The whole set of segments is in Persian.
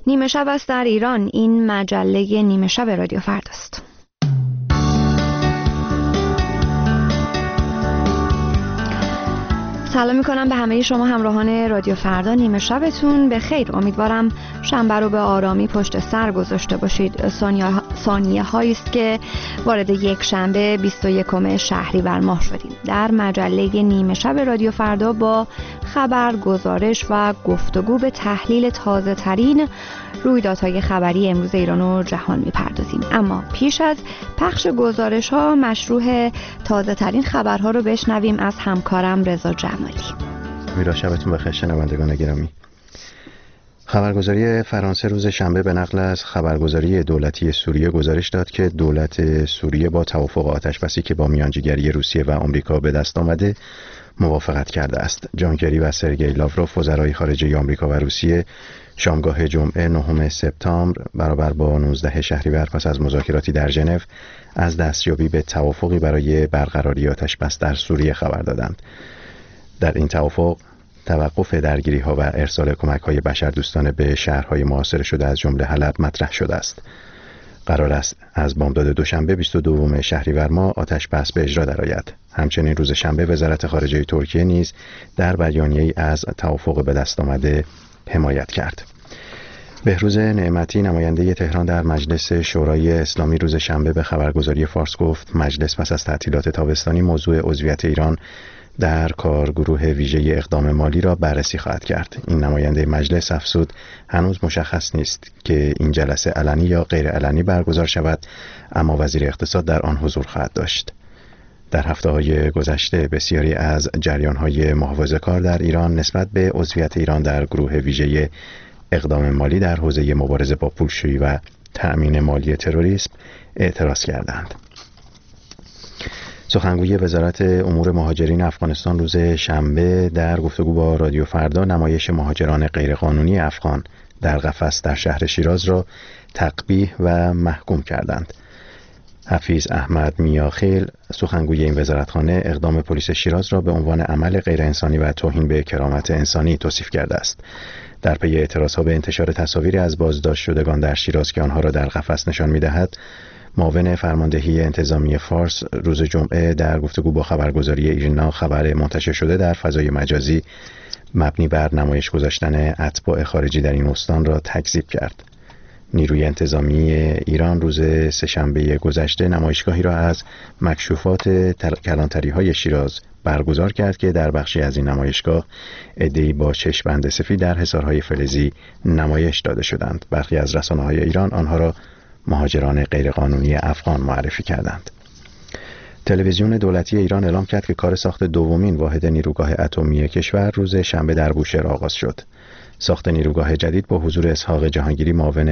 نیمه شب است در ایران. این مجله نیمه شب رادیو فرداست. سلام میکنم به همه شما همراهان رادیو فردا. نیمه شبتون به خیر. امیدوارم شنبه رو به آرامی پشت سر گذاشته باشید. ثانیه هایی است که وارد یک شنبه 21 شهریور ماه شدیم. در مجله نیمه شب رادیو فردا با خبر، گزارش و گفتگو به تحلیل تازه ترین رویدادهای خبری امروز ایران و جهان میپردازیم. اما پیش از پخش گزارش ها مشروع تازه ترین خبرها رو بشنویم از همکارم رضا جمالی. میرا شبتون بخیر شنوندگان گرامی. خبرگزاری فرانسه روز شنبه به نقل از خبرگزاری دولتی سوریه گزارش داد که دولت سوریه با توافق آتش‌بسی که با میانجیگری روسیه و آمریکا به دست آمده موافقت کرده است. جان کری و سرگئی لاوروف وزرای خارجه آمریکا و روسیه شامگاه جمعه 9 سپتامبر برابر با 19 شهریور پس از مذاکراتی در ژنو از دستیابی به توافقی برای برقراری آتش‌بس در سوریه خبر دادند. در این توافق توقف درگیری‌ها و ارسال کمک‌های بشردوستانه به شهرهای محاصره شده از جمله حلب مطرح شده است. قرار است از بامداد دوشنبه 22 شهریور ماه آتش‌بس به اجرا درآید. همچنین روز شنبه وزارت خارجه ترکیه نیز در بیانیه‌ای از توافق به دست آمده حمایت کرد. بهروز نعمتی نماینده تهران در مجلس شورای اسلامی روز شنبه به خبرگزاری فارس گفت مجلس پس از تعطیلات تابستانی موضوع عضویت ایران در کارگروه ویژه اقدام مالی را بررسی خواهد کرد. این نماینده مجلس افزود هنوز مشخص نیست که این جلسه علنی یا غیر علنی برگزار شود، اما وزیر اقتصاد در آن حضور خواهد داشت. در هفته‌های گذشته بسیاری از جریان‌های محافظه‌کار در ایران نسبت به عضویت ایران در گروه ویژه اقدام مالی در حوزه مبارزه با پولشویی و تأمین مالی تروریسم اعتراض کردند. سخنگوی وزارت امور مهاجرین افغانستان روز شنبه در گفتگو با رادیو فردا نمایش مهاجران غیرقانونی افغان در قفس در شهر شیراز را تقبیح و محکوم کردند. حفیظ احمد میاخیل سخنگوی این وزارتخانه اقدام پلیس شیراز را به عنوان عمل غیر انسانی و توهین به کرامت انسانی توصیف کرده است. در پی اعتراضها به انتشار تصاویری از بازداشت شدگان در شیراز که آنها را در قفس نشان می‌دهد، معاون فرماندهی انتظامی فارس روز جمعه در گفتگو با خبرگزاری ایرنا خبر منتشر شده در فضای مجازی مبنی بر نمایش گذاشتن اتباع خارجی در این استان را تکذیب کرد. نیروی انتظامی ایران روز سه‌شنبه گذشته نمایشگاهی را از مکشوفات کلانتری‌های شیراز برگزار کرد که در بخشی از این نمایشگاه عده‌ای با چشم‌بند سفید در حصارهای فلزی نمایش داده شدند. برخی از رسانه‌های ایران آنها را مهاجران غیرقانونی افغان معرفی کردند. تلویزیون دولتی ایران اعلام کرد که کار ساخت دومین واحد نیروگاه اتمی کشور روز شنبه در بوشهر آغاز شد. ساخت نیروگاه جدید با حضور اسحاق جهانگیری معاون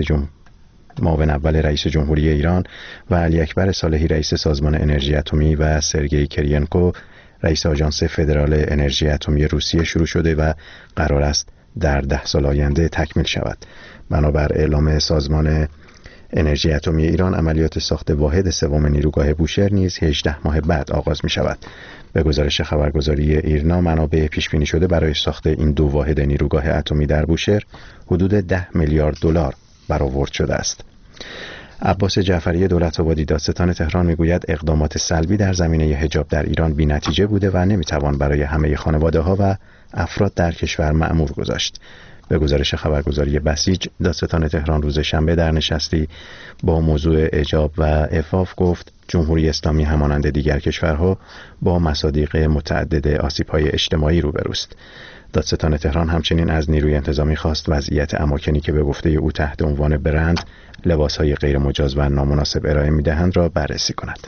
اول رئیس جمهوری ایران و علی اکبر صالحی رئیس سازمان انرژی اتمی و سرگئی کرینکو رئیس آژانس فدرال انرژی اتمی روسیه شروع شده و قرار است در 10 سال آینده تکمیل شود. بنابر اعلام سازمان انرژی اتمی ایران عملیات ساخت واحد سوم نیروگاه بوشهر نیز 18 ماه بعد آغاز می شود. به گزارش خبرگزاری ایرنا منابع پیش بینی شده برای ساخت این دو واحد نیروگاه اتمی در بوشهر حدود 10 میلیارد دلار برآورد شده است. عباس جعفری دولت‌آبادی دادستان تهران میگوید اقدامات سلبی در زمینه حجاب در ایران بی‌نتیجه بوده و نمیتوان برای همه خانواده‌ها و افراد در کشور مأمور گذاشت. به گزارش خبرگزاری بسیج دادستان تهران روز شنبه در نشستی با موضوع حجاب و عفاف گفت جمهوری اسلامی همانند دیگر کشورها با مصادیق متعدد آسیب‌های اجتماعی روبروست. دادستان تهران همچنین از نیروی انتظامی خواست وضعیت اماکنی که به گفته او تحت عنوان برند لباس‌های غیر مجاز و نامناسب ارائه می‌دهند را بررسی کند.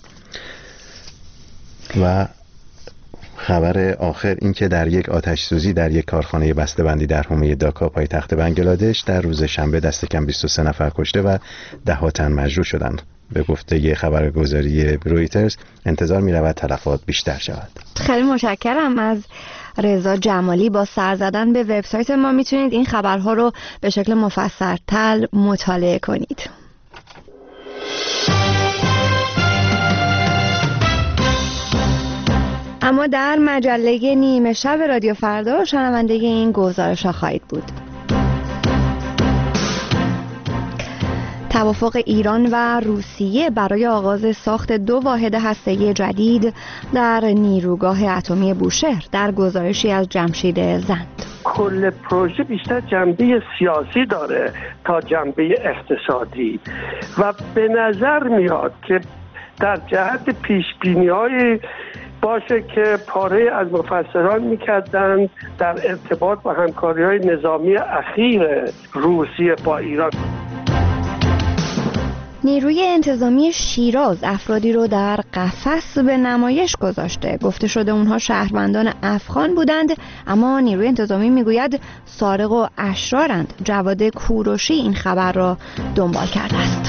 و خبر آخر این که در یک آتش سوزی در یک کارخانه بسته‌بندی در حومه داکا پایتخت بنگلادش در روز شنبه دست کم 23 نفر کشته و 10 تن مجروح شدند. به گفته خبرگزاری رویترز انتظار می‌رود تلفات بیشتر شود. خیلی متشکرم از رضا جمالی. با سر زدن به وبسایت ما میتونید این خبرها رو به شکل مفصل‌تر مطالعه کنید. اما در مجله نیمه شب رادیو فردا شنونده این گزارش‌ها خواهید بود. توافق ایران و روسیه برای آغاز ساخت 2 واحد هسته‌ای جدید در نیروگاه اتمی بوشهر در گزارشی از جمشید زند. کل پروژه بیشتر جنبه سیاسی داره تا جنبه اقتصادی و به نظر میاد که در جهت پیشبینی‌های باشه که پاره از مفسران می‌کردند در ارتباط با همکاری‌های نظامی اخیر روسیه با ایران. نیروی انتظامی شیراز افرادی رو در قفس به نمایش گذاشته. گفته شده اونها شهروندان افغان بودند، اما نیروی انتظامی میگوید سارق و اشرارند. جواد کوروشی این خبر را دنبال کرده است.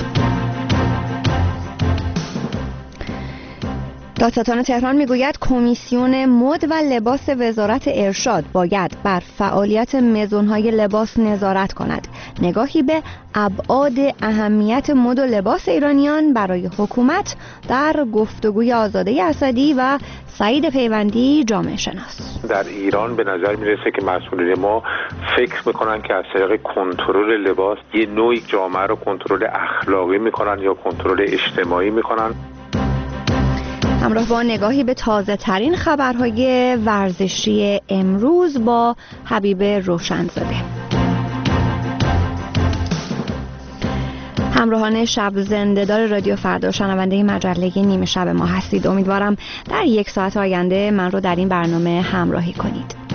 دادستان تهران میگوید کمیسیون مد و لباس وزارت ارشاد باید بر فعالیت مزون‌های لباس نظارت کند. نگاهی به ابعاد اهمیت مد و لباس ایرانیان برای حکومت در گفتگوی آزاده اسدی و سعید پیوندی جامعه شناس. در ایران به نظر میرسه که مسئولین ما فکر میکنن که از طریق کنترل لباس یه نوعی جامعه رو کنترل اخلاقی میکنن یا کنترل اجتماعی میکنن. همراه با نگاهی به تازه ترین خبرهای ورزشی امروز با حبیب روشنزاده. همراهان شب زنده‌دار رادیو فردا، شنونده مجله نیمه شب ما هستید. امیدوارم در 1 ساعت آینده من رو در این برنامه همراهی کنید.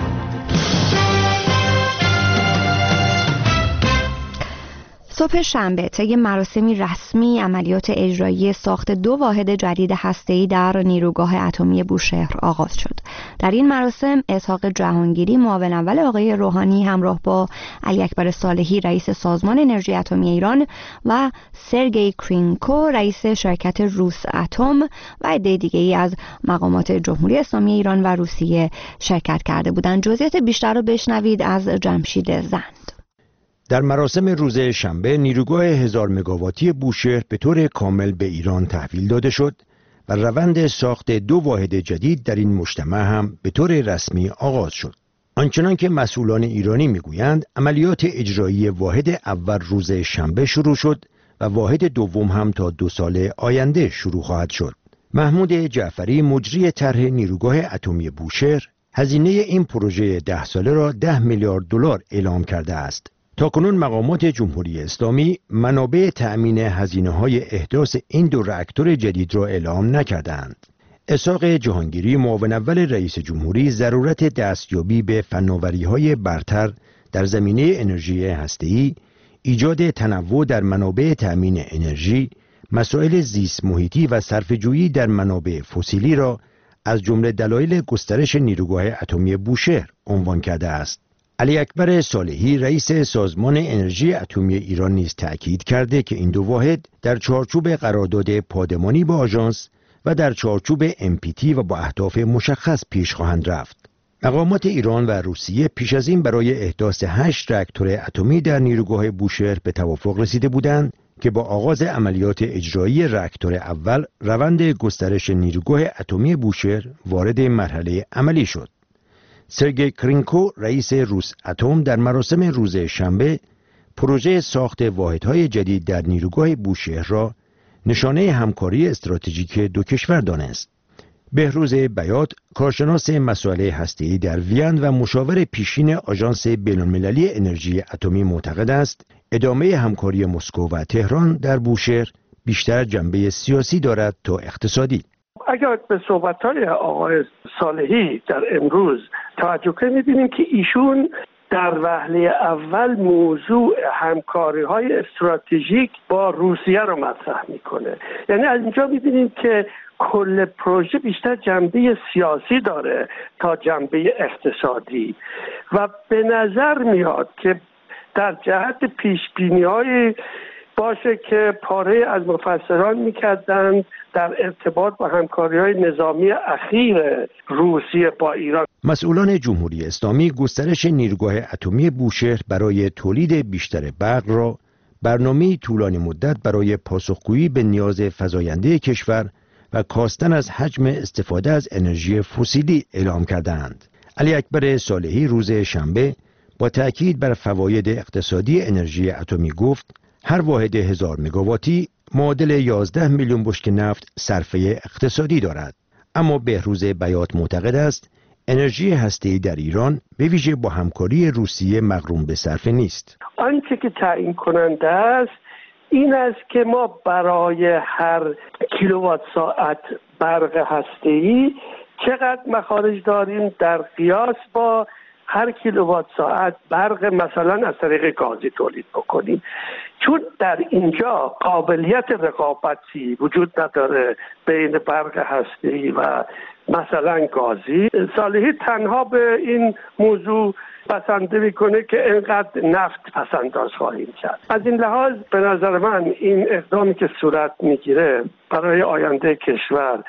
صبح شنبه طی مراسمی رسمی عملیات اجرایی ساخت 2 واحد جدید هسته‌ای در نیروگاه اتمی بوشهر آغاز شد. در این مراسم اسحاق جهانگیری معاون اول آقای روحانی همراه با علی اکبر صالحی رئیس سازمان انرژی اتمی ایران و سرگئی کرینکو رئیس شرکت روس اتم و عده دیگه‌ای از مقامات جمهوری اسلامی ایران و روسیه شرکت کرده بودند. جزئیات بیشتر رو بشنوید از جمشید زند. در مراسم روز شنبه نیروگاه 1000 مگاواتی بوشهر به طور کامل به ایران تحویل داده شد و روند ساخت 2 واحد جدید در این مجتمع هم به طور رسمی آغاز شد. آنچنان که مسئولان ایرانی میگویند عملیات اجرایی واحد اول روز شنبه شروع شد و واحد دوم هم تا 2 سال آینده شروع خواهد شد. محمود جعفری مجری طرح نیروگاه اتمی بوشهر هزینه این پروژه 10 ساله را 10 میلیارد دلار اعلام کرده است. تاکنون مقامات جمهوری اسلامی منابع تأمین هزینه‌های احداث این 2 راکتور جدید را اعلام نکردند. اسحاق جهانگیری معاون اول رئیس جمهوری ضرورت دستیابی به فناوری‌های برتر در زمینه انرژی هسته‌ای، ایجاد تنوع در منابع تأمین انرژی، مسائل زیست محیطی و صرفه‌جویی در منابع فسیلی را از جمله دلایل گسترش نیروگاه اتمی بوشهر عنوان کرده است. علی اکبر صالحی رئیس سازمان انرژی اتمی ایران نیز تأکید کرده که این 2 واحد در چارچوب قرارداد پادمانی با آژانس و در چارچوب MPT و با اهداف مشخص پیش خواهند رفت. مقامات ایران و روسیه پیش از این برای احداث 8 راکتور اتمی در نیروگاه بوشهر به توافق رسیده بودند که با آغاز عملیات اجرایی راکتور اول روند گسترش نیروگاه اتمی بوشهر وارد مرحله عملی شد. سرگئی کرینکو رئیس روس اتم در مراسم روز شنبه پروژه ساخت واحدهای جدید در نیروگاه بوشهر را نشانه همکاری استراتژیک 2 کشور دانست. بهروز بیات کارشناس مسائل هسته‌ای در وین و مشاور پیشین آژانس بین‌المللی انرژی اتمی معتقد است ادامه همکاری مسکو و تهران در بوشهر بیشتر جنبه سیاسی دارد تا اقتصادی. اگر به صحبت‌های آقای صالحی در امروز توجه کنیم می‌بینیم که ایشون در وهله اول موضوع همکاری‌های استراتژیک با روسیه رو مطرح می‌کنه. یعنی از اینجا می‌بینیم که کل پروژه بیشتر جنبه سیاسی داره تا جنبه اقتصادی و به نظر میاد که در جهت پیشبینی‌های باشه که پاره از مفسران می‌کردند در ارتباط با همکاری‌های نظامی اخیر روسیه با ایران. مسئولان جمهوری اسلامی گسترش نیروگاه اتمی بوشهر برای تولید بیشتر برق را برنامه‌ای طولانی مدت برای پاسخگویی به نیاز فزاینده کشور و کاستن از حجم استفاده از انرژی فسیلی اعلام کردند. علی اکبر صالحی روز شنبه با تأکید بر فواید اقتصادی انرژی اتمی گفت هر واحد 1000 مگاواتی معادل 11 میلیون بشکه نفت صرفه اقتصادی دارد. اما بهروز بیات معتقد است انرژی هسته‌ای در ایران به ویژه با همکاری روسیه مغروم به صرفه نیست. آنچه که تعیین کننده است این است که ما برای هر کیلووات ساعت برق هسته‌ای چقدر مخارج داریم در قیاس با هر کیلووات ساعت برق مثلا از طریق گازی تولید بکنیم، چون در اینجا قابلیت رقابتی وجود نداره بین برق هسته‌ای و مثلا گازی. صالحی تنها به این موضوع پسنده میکنه که اینقدر نفت پسنداز خواهیم کرد. از این لحاظ به نظر من این اقدامی که صورت میگیره برای آینده کشور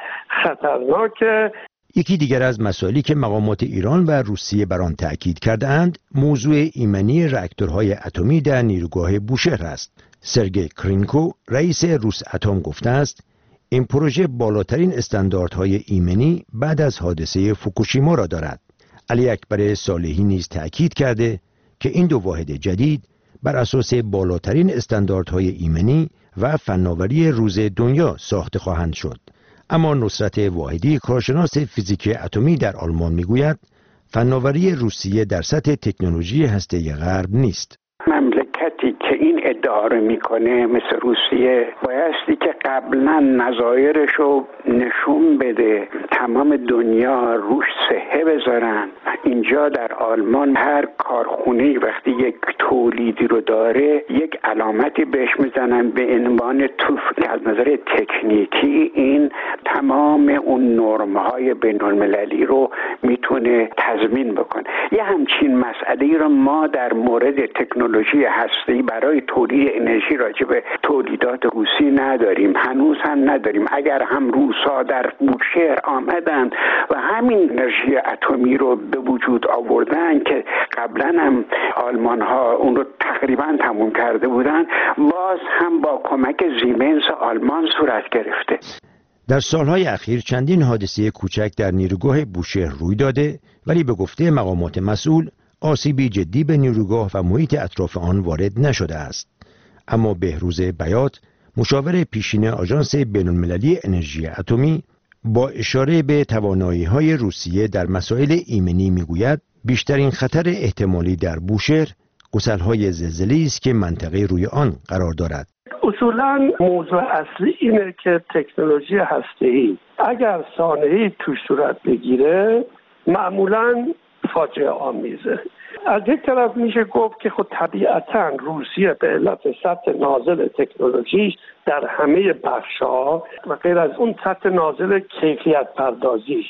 خطرناکه. یکی دیگر از مسائلی که مقامات ایران و روسیه بر آن تأکید کرده‌اند موضوع ایمنی راکتورهای اتمی در نیروگاه بوشهر است. سرگئی کرینکو رئیس روس اتم گفته است این پروژه بالاترین استانداردهای ایمنی بعد از حادثه فوکوشیما را دارد. علی اکبر صالحی نیز تأکید کرده که این دو واحد جدید بر اساس بالاترین استانداردهای ایمنی و فناوری روز دنیا ساخته خواهند شد. اما نصرت واحدی کارشناس فیزیک اتمی در آلمان میگوید فناوری روسیه در سطح تکنولوژی هسته‌ای غرب نیست. مملکتی که این ادعا رو میکنه مثل روسیه بایستی که قبلا نظایرش رو نشون بده، تمام دنیا روش صحه بذارن. اینجا در آلمان هر کارخونه وقتی یک تولیدی رو داره یک علامتی بهش میزنن به عنوان توف که از نظر تکنیکی این تمام اون نرم‌های بین‌المللی رو میتونه تضمین بکنه. یه همچین مسئله رو ما در مورد تکنولوژی هسته‌ای برای تولید انرژی راجع به تولیدات روسی نداریم، هنوز هم نداریم. اگر هم روس‌ها در بوشهر آمدن و همین انرژی اتمی رو به وجود آوردن که قبلا هم آلمان‌ها اون رو تقریبا تموم کرده بودن، باز هم با کمک زیمنس آلمان صورت گرفته. در سالهای اخیر چندین حادثه کوچک در نیروگاه بوشهر روی داده، ولی به گفته مقامات مسئول آسیبی جدی به نیروگاه و محیط اطراف آن وارد نشده است. اما بهروز بیات مشاور پیشین آژانس بین‌المللی انرژی اتمی با اشاره به توانایی‌های روسیه در مسائل ایمنی میگوید بیشترین خطر احتمالی در بوشهر گسل‌های زلزله‌ای است که منطقه روی آن قرار دارد. اصولاً موضوع اصلی اینه که تکنولوژی هسته‌ای اگر سانحه‌ای توش صورت بگیره معمولاً فاجعه آمیزه. از یک طرف میشه گفت که خود طبیعتاً روسیه به علت سطح نازل تکنولوژیش در همه بخش‌ها و غیر از اون سطح نازل کیفیت پردازیش،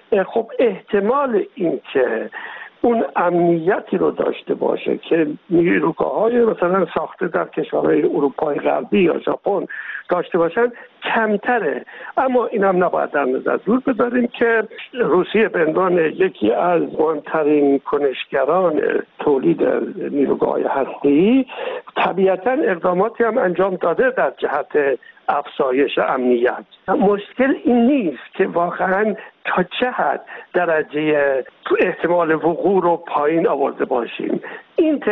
خب احتمال این که اون امنیتی رو داشته باشه که نیروگاه‌های مثلا ساخته در کشورهای اروپای غربی یا ژاپن داشته باشن کمتره. اما این هم نباید در نظر دور بذاریم که روسیه به عنوان یکی از مهمترین کنشگران تولید نیروگاه‌های هسته‌ای طبیعتاً اقداماتی هم انجام داده در جهت افزایش امنیت. مشکل این نیست که واقعاً تا چه حد درجه احتمال وقوع رو پایین آورده باشیم. این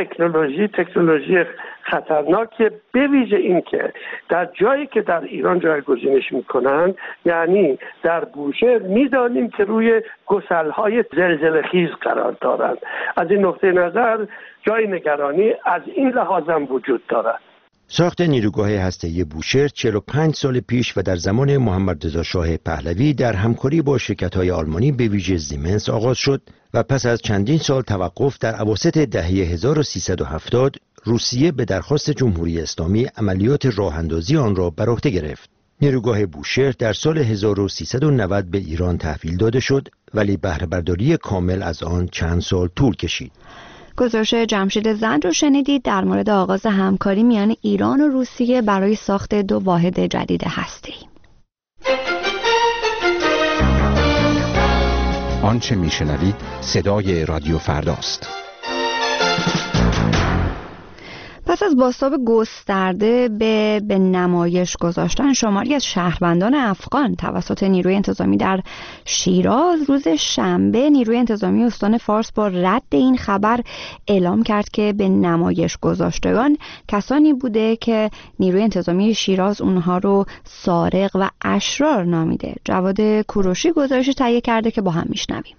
تکنولوژی خطرناکه، به ویژه این که در جایی که در ایران جایگزینش میکنن، یعنی در بوشهر میدانیم که روی گسل‌های زلزله‌خیز قرار دارند. از این نقطه نظر جای نگرانی از این لحاظ هم وجود دارد. ساخت نیروگاه هسته‌ای بوشهر 45 سال پیش و در زمان محمد رضا شاه پهلوی در همکاری با شرکت‌های آلمانی به ویژه زیمنس آغاز شد و پس از چندین سال توقف در اواسط دهه 1370 روسیه به درخواست جمهوری اسلامی عملیات راه‌اندازی آن را بر عهده گرفت. نیروگاه بوشهر در سال 1390 به ایران تحویل داده شد، ولی بهره برداری کامل از آن چند سال طول کشید. گزارش جمشید زند رو شنیدید در مورد آغاز همکاری میان ایران و روسیه برای ساخت دو واحد جدید هسته‌ای. آنچه میشنوید صدای رادیو فرداست. پس از بازتاب گسترده به نمایش گذاشتن شماری از شهروندان افغان توسط نیروی انتظامی در شیراز، روز شنبه نیروی انتظامی استان فارس با رد این خبر اعلام کرد که به نمایش گذاشتگان کسانی بوده که نیروی انتظامی شیراز اونها رو سارق و اشرار نامیده. جواد کوروشی گزارش تهیه کرده که با هم میشنویم.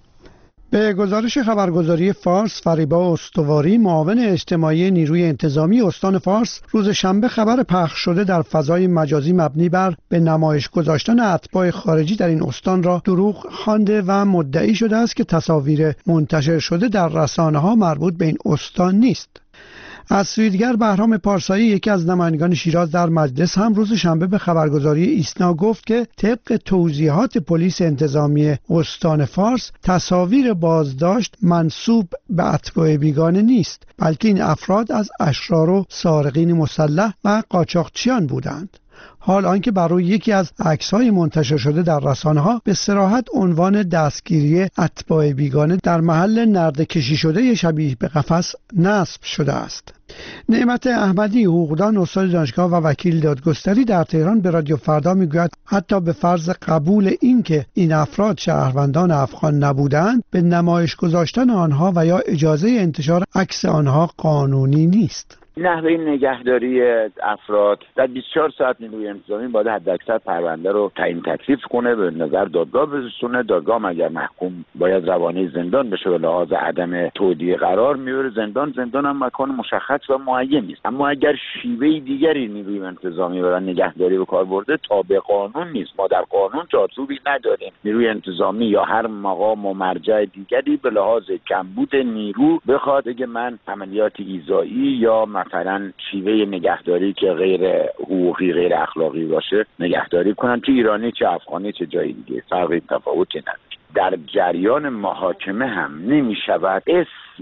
به گزارش خبرگزاری فارس، فریبا استواری معاون اجتماعی نیروی انتظامی استان فارس روز شنبه خبر پخش شده در فضای مجازی مبنی بر به نمایش گذاشتن اتباع خارجی در این استان را دروغ خوانده و مدعی شده است که تصاویر منتشر شده در رسانه‌ها مربوط به این استان نیست. از سوی دیگر بهرام پارسایی یکی از نمایندگان شیراز در مجلس هم روز شنبه به خبرگزاری ایسنا گفت که طبق توضیحات پلیس انتظامی استان فارس تصاویر بازداشت منسوب به اتباع بیگانه نیست، بلکه این افراد از اشرار و سارقین مسلح و قاچاقچیان بودند. حال آنکه بر روی یکی از عکس‌های منتشر شده در رسانه‌ها به صراحت عنوان دستگیری اتباع بیگانه در محل نرده کشی شده شبیه به قفس نصب شده است. نعمت احمدی حقوقدان استاد دانشگاه و وکیل دادگستری در تهران به رادیو فردا میگوید حتی به فرض قبول اینکه این افراد شهروندان افغان نبودند، به نمایش گذاشتن آنها و یا اجازه انتشار عکس آنها قانونی نیست. نحوه نگهداری افراد در 24 ساعت نیروی انتظامی باید حداکثر پرونده رو تعیین تکلیف کنه، به نظر دادگاه برسونه. دادگاه اگر محکوم باید روانه زندان بشه به لحاظ عدم تودیع قرار میبره زندان هم مکان مشخص و معین نیست. اما اگر شیوه دیگری نیروی انتظامی برای نگهداری به کار برده تابع قانون نیست. ما در قانون جاذوبی نداریم. نیروی انتظامی یا هر مقام و مرجع دیگری به لحاظ کمبود نیرو بخواد که من عملیات ایذایی یا مثلا شیوه نگهداری که غیر حقوقی غیر اخلاقی باشه نگهداری کنن، چه ایرانی چه افغانی چه جای دیگه فرقی تفاوتی نداره. در جریان محاکمه هم نمی شود اسم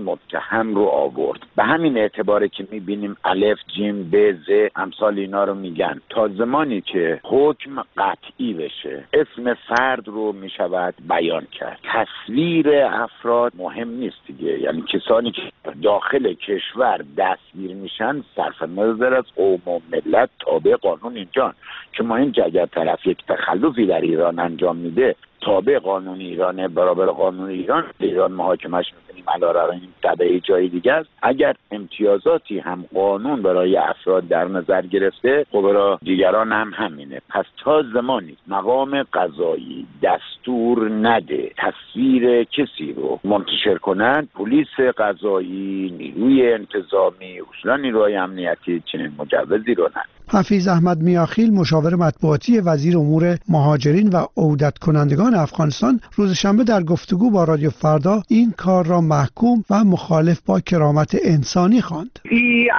متهم رو آورد. به همین اعتباره که می بینیم الف جیم ب ز امثال اینا رو میگن. تا زمانی که حکم قطعی بشه اسم فرد رو می شود بیان کرد. تصویر افراد مهم نیست دیگه، یعنی کسانی که داخل کشور دستگیر میشن صرف نظر از قوم و ملت تابع قانون اینجان. که ما این اگر طرف یک تخلفی در ایران انجام میده تابع قانون ایرانه، برابر قانون ایران محاکمش میکنیم علیرغم این تبع جای دیگه است. اگر امتیازاتی هم قانون برای افراد در نظر گرفته خب برای دیگران هم همینه. پس تا زمانی مقام قضایی دستور نده تصویر کسی رو منتشر کنند، پلیس قضایی، نیروی انتظامی، اصولا نیروهای امنیتی چنین مجوزی رو نداره. حفیظ احمد میاخیل مشاور مطبوعاتی وزیر امور مهاجرین و عودت کنندگان افغانستان روز شنبه در گفتگو با رادیو فردا این کار را محکوم و مخالف با کرامت انسانی خواند. این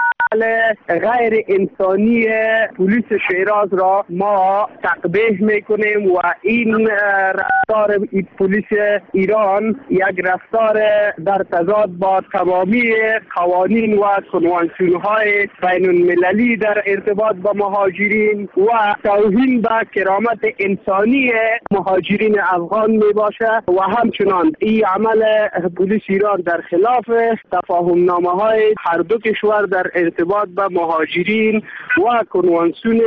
غیر انسانی پلیس شیراز را ما تقبیح میکنیم و این رفتار پلیس ایران یک رفتار در تضاد با تمامی قوانین و کنوانسیون‌های بین المللی در ارتباط با مهاجرین و توهین به کرامت انسانی مهاجرین افغان می باشد و همچنان این عمل پلیس ایران در خلاف تفاهم نامه های هر دو کشور در ارتباط با مهاجرین و کنوانسیون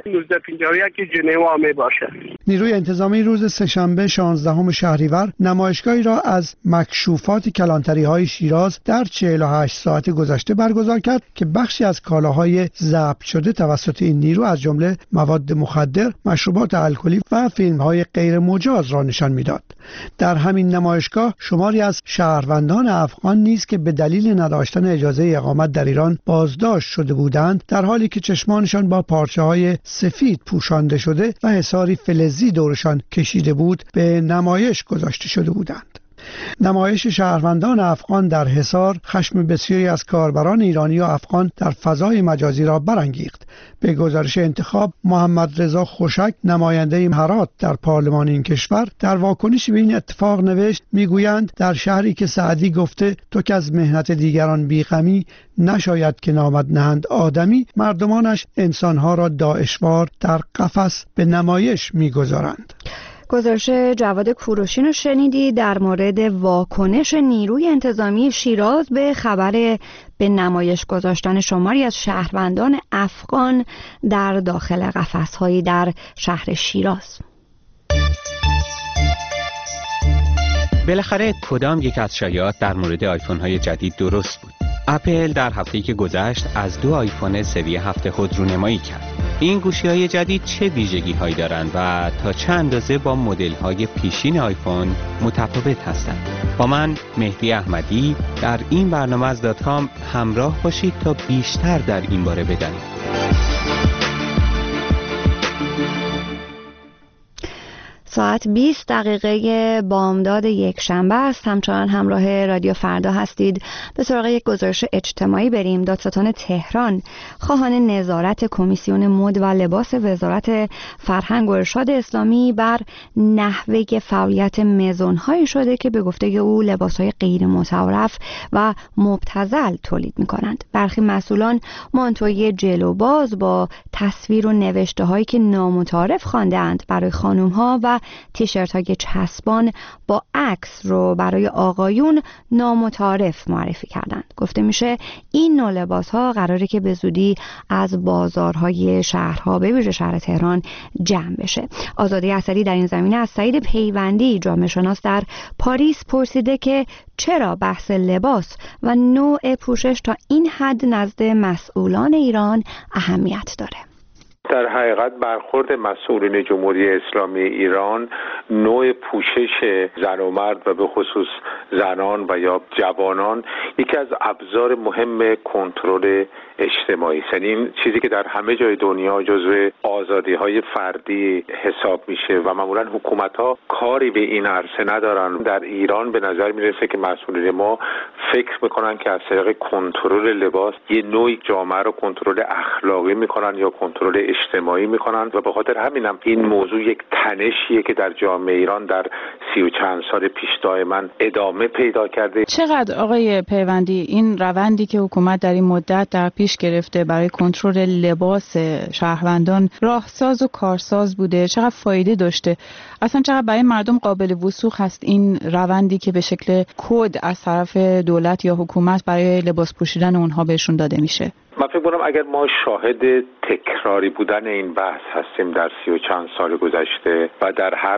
1951 ژنوا می باشد. نیروی انتظامی روز سه‌شنبه 16 شهریور نمایشگاهی را از مکشوفات کلانتری های شیراز در 48 ساعت گذشته برگزار کرد که بخشی از کالاهای ضبط شده توسط این نیرو از جمله مواد مخدر، مشروبات الکلی و فیلم‌های غیر مجاز را نشان می‌داد. در همین نمایشگاه شماری از شهروندان افغان نیز که به دلیل نداشتن اجازه اقامت در ایران بازداشت شده بودند، در حالی که چشمانشان با پارچه‌های سفید پوشانده شده و حصاری فلزی دورشان کشیده بود، به نمایش گذاشته شده بودند. نمایش شهروندان افغان در حصار خشم بسیاری از کاربران ایرانی و افغان در فضای مجازی را برانگیخت. به گزارش انتخاب محمد رضا خوشک نماینده هرات در پارلمان این کشور در واکنشی به این اتفاق نوشت: میگویند در شهری که سعدی گفته تو که از مهنت دیگران بیغمی نشاید که نامد نهند آدمی، مردمانش انسانها را داعشوار در قفس به نمایش میگذارند. گزارش جواد کوروشی رو شنیدی در مورد واکنش نیروی انتظامی شیراز به خبر به نمایش گذاشتن شماری از شهروندان افغان در داخل قفس‌هایی در شهر شیراز. بالاخره کدام یک از شایعات در مورد آیفون های جدید درست بود؟ اپل در هفته‌ای که گذشت از 2 آیفون سری 7 خود رونمایی کرد. این گوشی‌های جدید چه ویژگی‌هایی دارند و تا چه اندازه با مدل‌های پیشین آیفون متفاوت هستند؟ با من مهدی احمدی در این برنامه از .com همراه باشید تا بیشتر در این باره بدانید. ساعت 20 دقیقه بامداد یک شنبه است. همچنان همراه رادیو فردا هستید. به سراغ یک گزارش اجتماعی بریم. دادستان تهران خواهان نظارت کمیسیون مد و لباس وزارت فرهنگ و ارشاد اسلامی بر نحوه فعالیت مزون‌هایی شده که به گفته او لباس‌های غیر متعارف و مبتذل تولید می‌کنند. برخی مسئولان مانتوی جلوباز با تصویر و نوشته‌هایی که نامتعارف خوانده‌اند برای خانم‌ها و تیشرت‌های چسبان با عکس رو برای آقایون نامتعارف معرفی کردند. گفته میشه این نوع لباس‌ها قراره که به زودی از بازارهای شهرها به ویژه شهر تهران جمع بشه. آزاده اصلی در این زمینه از سعید پیوندی جامعه شناس در پاریس پرسیده که چرا بحث لباس و نوع پوشش تا این حد نزد مسئولان ایران اهمیت داره؟ در حقیقت برخورد مسئولین جمهوری اسلامی ایران نوع پوشش زن و مرد و به خصوص زنان و یا جوانان یکی از ابزار مهم کنترل اجتماعی است. یعنی این چیزی که در همه جای دنیا جزو آزادی‌های فردی حساب میشه و معمولا حکومت‌ها کاری به این عرصه ندارن. در ایران به نظر میرسه که مسئولین ما فکر میکنن که از طریق کنترل لباس یه نوعی جامعه رو کنترل اخلاقی میکنن یا کنترل اجتماعی میکنن و به خاطر همینم این موضوع یک تنشیه که در جامعه ایران در 30 و چند سال پیش دائما ادامه پیدا کرده. چقدر آقای پیوندی این روندی که حکومت در این مدت در پیش گرفته برای کنترل لباس شهروندان راهساز و کارساز بوده؟ چقدر فایده داشته؟ اصلا چقدر برای مردم قابل وثوق هست این روندی که به شکل کد از طرف دولت یا حکومت برای لباس پوشیدن اونها بهشون داده میشه؟ من فکر کنم اگر ما شاهد تکراری بودن این بحث هستیم در 30 و چند سال گذشته و در هر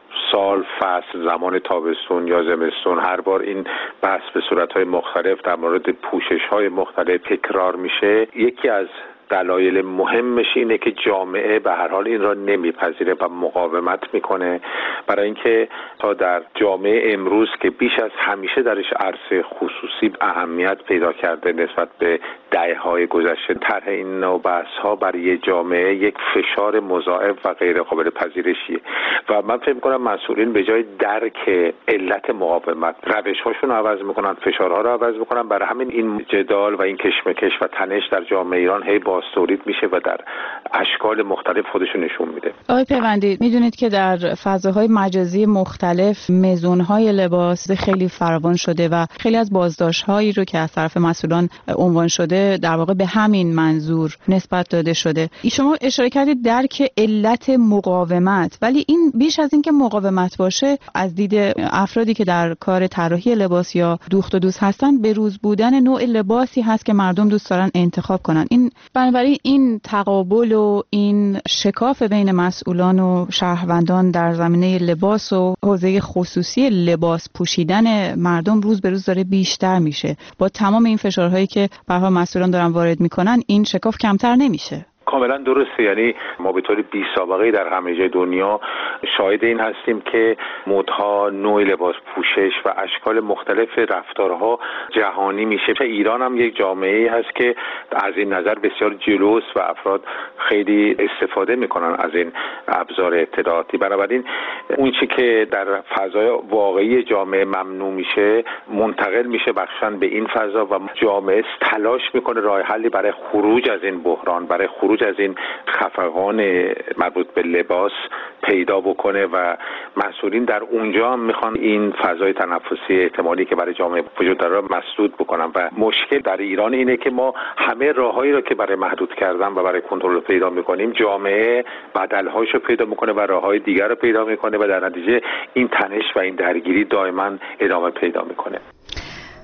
سال فصل زمان تابستون یا زمستون هر بار این بحث به صورت‌های مختلف در مورد پوشش‌های مختلف تکرار میشه، یکی از دلایل مهمش اینه که جامعه به هر حال این را نمیپذیره و مقاومت میکنه، برای اینکه تا در جامعه امروز که بیش از همیشه درش عرصه خصوصی اهمیت پیدا کرده نسبت به دهه‌های گذشته، طرح این نوع بحث‌ها برای جامعه یک فشار مضاعف و غیر قابل پذیرشیه و من فکر می‌کنم مسئولین به جای درک علت مقاومت روش‌هاشون رو عوض می‌کنن، فشارها رو عوض می‌کنن، برای همین این جدال و این کشمکش و تنش در جامعه ایران هی باستولید میشه و در اشکال مختلف خودشون نشون میده. آقای پیوندی، میدونید که در فضاهای مجازی مختلف مزون‌های لباس خیلی فراوان شده و خیلی از بازداشت‌هایی رو که از طرف مسئولان عنوان شده در واقع به همین منظور نسبت داده شده. شما اشاره کردید درک علت مقاومت، ولی این بیش از این که مقاومت باشه، از دید افرادی که در کار طراحی لباس یا دوخت و دوز هستن، به روز بودن نوع لباسی هست که مردم دوست دارن انتخاب کنن. این بنابراین این تقابل و این شکاف بین مسئولان و شهروندان در زمینه لباس و حوزه خصوصی لباس پوشیدن مردم روز به روز داره بیشتر میشه. با تمام این فشارهایی که به هر مسئولان دارن وارد میکنن، این شکاف کمتر نمیشه. کاملا درسته. یعنی ما به طور بی سابقه در همه جای دنیا شاهد این هستیم که مدها، نوع لباس پوشش و اشکال مختلف رفتارها جهانی میشه. ایران هم یک جامعه هست که از این نظر بسیار جلوست و افراد خیلی استفاده میکنن از این ابزار اطلاعاتی. بنابراین اون چی که در فضای واقعی جامعه ممنوع میشه منتقل میشه بخشن به این فضا و جامعه تلاش میکنه راه حلی برای خروج از این بحران، برای خروج از این خفقان مربوط به لباس پیدا بکنه و مسئولین در اونجا هم میخوان این فضای تنفسی احتمالی که برای جامعه وجود داره مسدود بکنن و مشکل در ایران اینه که ما همه راههایی رو که برای محدود کردن و برای کنترل پیدا میکنیم، جامعه بدلهاشو پیدا میکنه و راههای دیگر رو پیدا میکنه و در نتیجه این تنش و این درگیری دائما ادامه پیدا میکنه.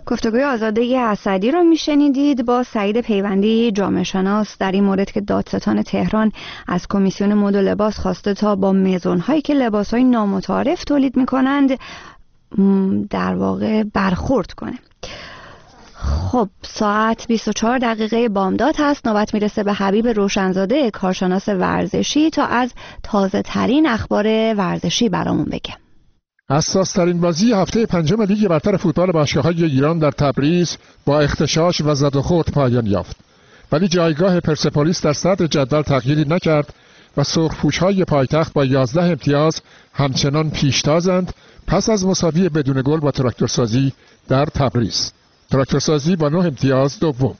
گفتگوی آزاده اسدی رو میشنیدید با سعید پیوندی جامعه شناس در این مورد که دادستان تهران از کمیسیون مد و لباس خواسته تا با مزون‌هایی که لباس‌های نامتعارف تولید می‌کنند در واقع برخورد کنه. خب ساعت 24 دقیقه بامداد هست. نوبت میرسه به حبیب روشنزاده کارشناس ورزشی تا از تازه ترین اخبار ورزشی برامون بگه. حساس ترین بازی هفته پنجم لیگ برتر فوتبال باشگاه‌های ایران در تبریز با اختشاش و زد و خورد پایان یافت. ولی جایگاه پرسپولیس در صدر جدول تغییری نکرد و سرخپوش‌های پایتخت با 11 امتیاز همچنان پیشتازند پس از مساوی بدون گل با تراکتورسازی در تبریز. تراکتورسازی با 9 امتیاز دوم.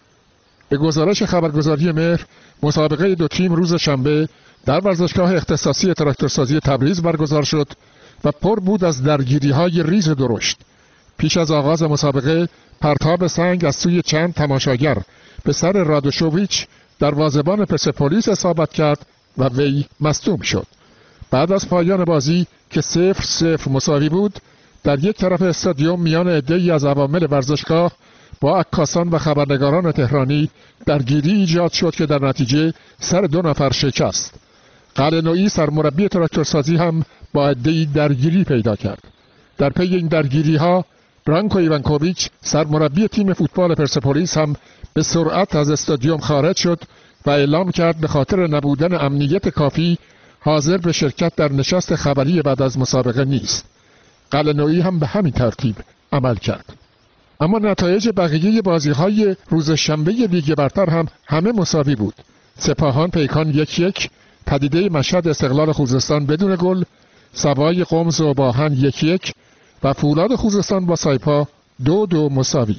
به گزارش خبرگزاری مهر، مسابقه دو تیم روز شنبه در ورزشگاه اختصاصی تراکتورسازی تبریز برگزار شد و پر بود از درگیری‌های ریز درشت. پیش از آغاز مسابقه پرتاب سنگ از سوی چند تماشاگر به سر رادوشوویچ دروازه‌بان پرسپولیس اصابت کرد و وی مصدوم شد. بعد از پایان بازی که 0-0 مساوی بود، در یک طرف استادیوم میان عده‌ای از عوامل ورزشگاه با عکاسان و خبرنگاران تهرانی درگیری ایجاد شد که در نتیجه سر 2 نفر شکست. قلعه‌نویی سرمربی تراکتورسازی هم با عده‌ای درگیری پیدا کرد. در پی این درگیری‌ها برانکو ایوانکوویچ سرمربی تیم فوتبال پرسپولیس هم به سرعت از استادیوم خارج شد و اعلام کرد به خاطر نبودن امنیت کافی حاضر به شرکت در نشست خبری بعد از مسابقه نیست. قلعه‌نویی هم به همین ترتیب عمل کرد. اما نتایج بقیه بازی‌های روز شنبه لیگ برتر هم همه مساوی بود. سپاهان پیکان 1-1، پدیده مشهد استقلال خوزستان بدون گل، سوای قم ذوب‌آهن 1-1 و فولاد خوزستان با سایپا 2-2 مساوی.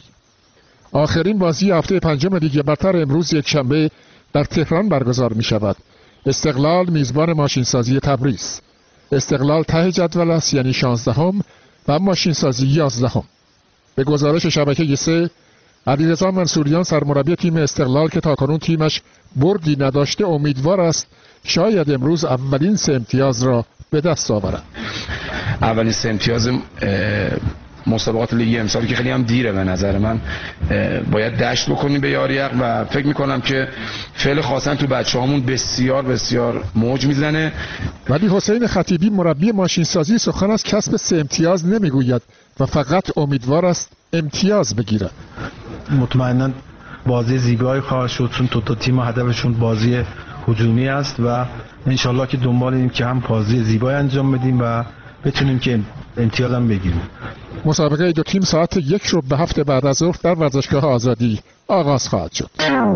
آخرین بازی هفته پنجم لیگ برتر امروز یک شنبه در تهران برگزار می شود. استقلال میزبان ماشینسازی تبریز. استقلال ته جدول است، یعنی 16ام و ماشینسازی 11ام. به گزارش شبکه 3، علیرضا منصوریان سرمربی تیم استقلال که تاکنون تیمش بردی نداشته امیدوار است شاید امروز اولین 3 امتیاز را به دست آورد. اولین 3 امتیاز مسابقات لیگ امسال که خیلی هم دیره به نظر من، باید دشت بکنیم به یاریق و فکر میکنم که فعل خاصا تو بچه‌هامون بسیار بسیار موج میزنه. ولی حسین خطیبی مربی ماشینسازی سخن از کسب 3 امتیاز نمیگوید و فقط امیدوار است امتیاز بگیرد. مطمئنا بازی زیبایی خواهد شد چون دو تیم هدفشون بازی هجومی است و انشالله که دنبال اینیم که هم بازی زیبایی انجام بدیم و بتونیم که امتیاز هم بگیریم. مسابقه دو تیم ساعت 1:07 بعد از ظهر در ورزشگاه آزادی آغاز خواهد شد.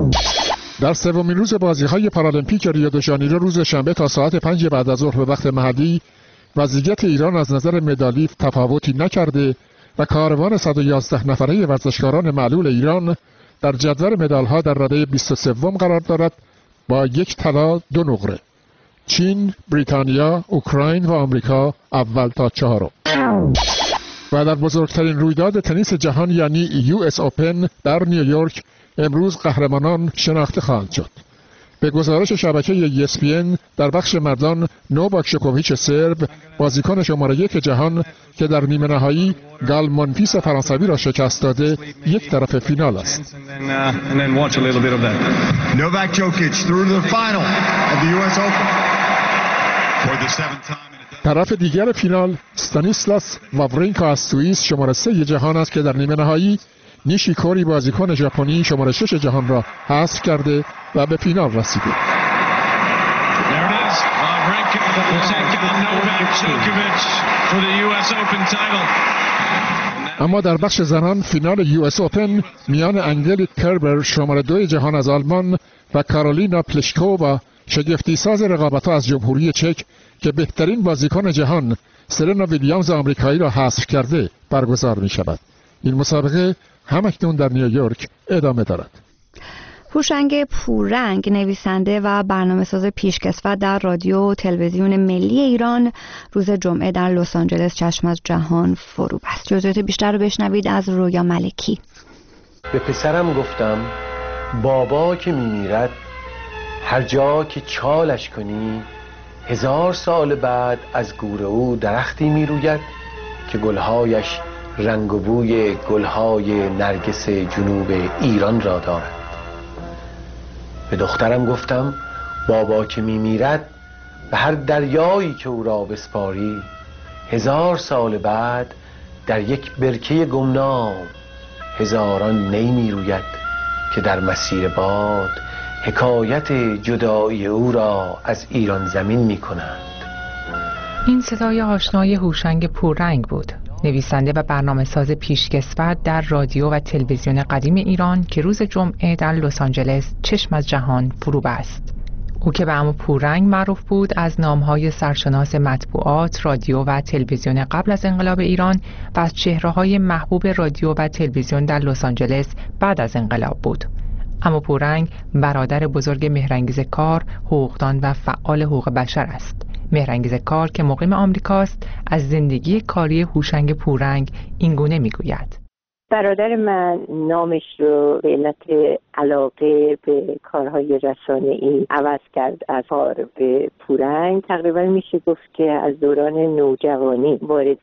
در سومین روز بازی‌های پارالمپیک ریو د ژانیرو روز شنبه تا ساعت 5 بعد از ظهر به وقت محلی وضعیت ایران از نظر مدالی تفاوتی نکرده و کاروان 111 نفره ورزشکاران معلول ایران در جدول مدال‌ها در رده 23 قرار دارد با 1 طلا 2 نقره. چین، بریتانیا، اوکراین و آمریکا اول تا 4. و در بزرگترین رویداد تنیس جهان یعنی US Open در نیویورک امروز قهرمانان شناخته خواهند شد. به گزارش شبکه ESPN در بخش مردان نوواک جوکوویچ سرب بازیکن شماره 1 جهان که در نیمه نهایی گال مونفیس فرانسوی را شکست داده یک طرف فینال است. Novak Djokovic through to the final of the US Open for the 7th time. طرف دیگر فینال استانیسلاس واورینکا از سوئیس شماره 3 جهان است که در نیمه نهایی نیشیکوری بازیکن ژاپنی شماره 6 جهان را حذف کرده و به فینال رسیده. اما در بخش زنان فینال US Open میان انگلیک کربر شماره 2 جهان از آلمان و کارولینا پلیشکووا شگفتی ساز رقابت‌ها از جمهوری چک که بهترین بازیکن جهان سرنا ویلیامز آمریکایی را حذف کرده برگزار می شود. این مسابقه همکنون در نیویورک ادامه دارد. هوشنگ پوررنگ نویسنده و برنامه‌ساز پیشکسوت در رادیو و تلویزیون ملی ایران روز جمعه در لس آنجلس چشم از جهان فرو بست. جزئیات بیشتر رو بشنوید از رویا ملکی. به پسرم گفتم بابا که میمیرد هر جا که چالش کنی 1000 سال بعد از گور او درختی می روید که گلهایش رنگ و بوی گلهای نرگس جنوب ایران را دارد. به دخترم گفتم بابا که میمیرد به هر دریایی که او را بسپاری 1000 سال بعد در یک برکه گمنام هزاران نی میروید که در مسیر باد حکایت جدایی او را از ایران زمین میکنند. این صدای آشنای هوشنگ پوررنگ بود، نویسنده و برنامه‌ساز پیشکسوت در رادیو و تلویزیون قدیم ایران که روز جمعه در لس آنجلس چشم از جهان فرو بست. او که به عمو پوررنگ معروف بود از نام‌های سرشناس مطبوعات، رادیو و تلویزیون قبل از انقلاب ایران و از چهره‌های محبوب رادیو و تلویزیون در لس آنجلس بعد از انقلاب بود. عمو پوررنگ برادر بزرگ مهرانگیز کار، حقوقدان و فعال حقوق بشر است. مهرانگیز کار که مقیم آمریکاست از زندگی کاری هوشنگ پوررنگ اینگونه میگوید: برادر من نامش رو به علت علاقه به کارهای رسانه‌ای عوض کرد از کار به پوررنگ. تقریبا میشه گفت که از دوران نوجوانی وارد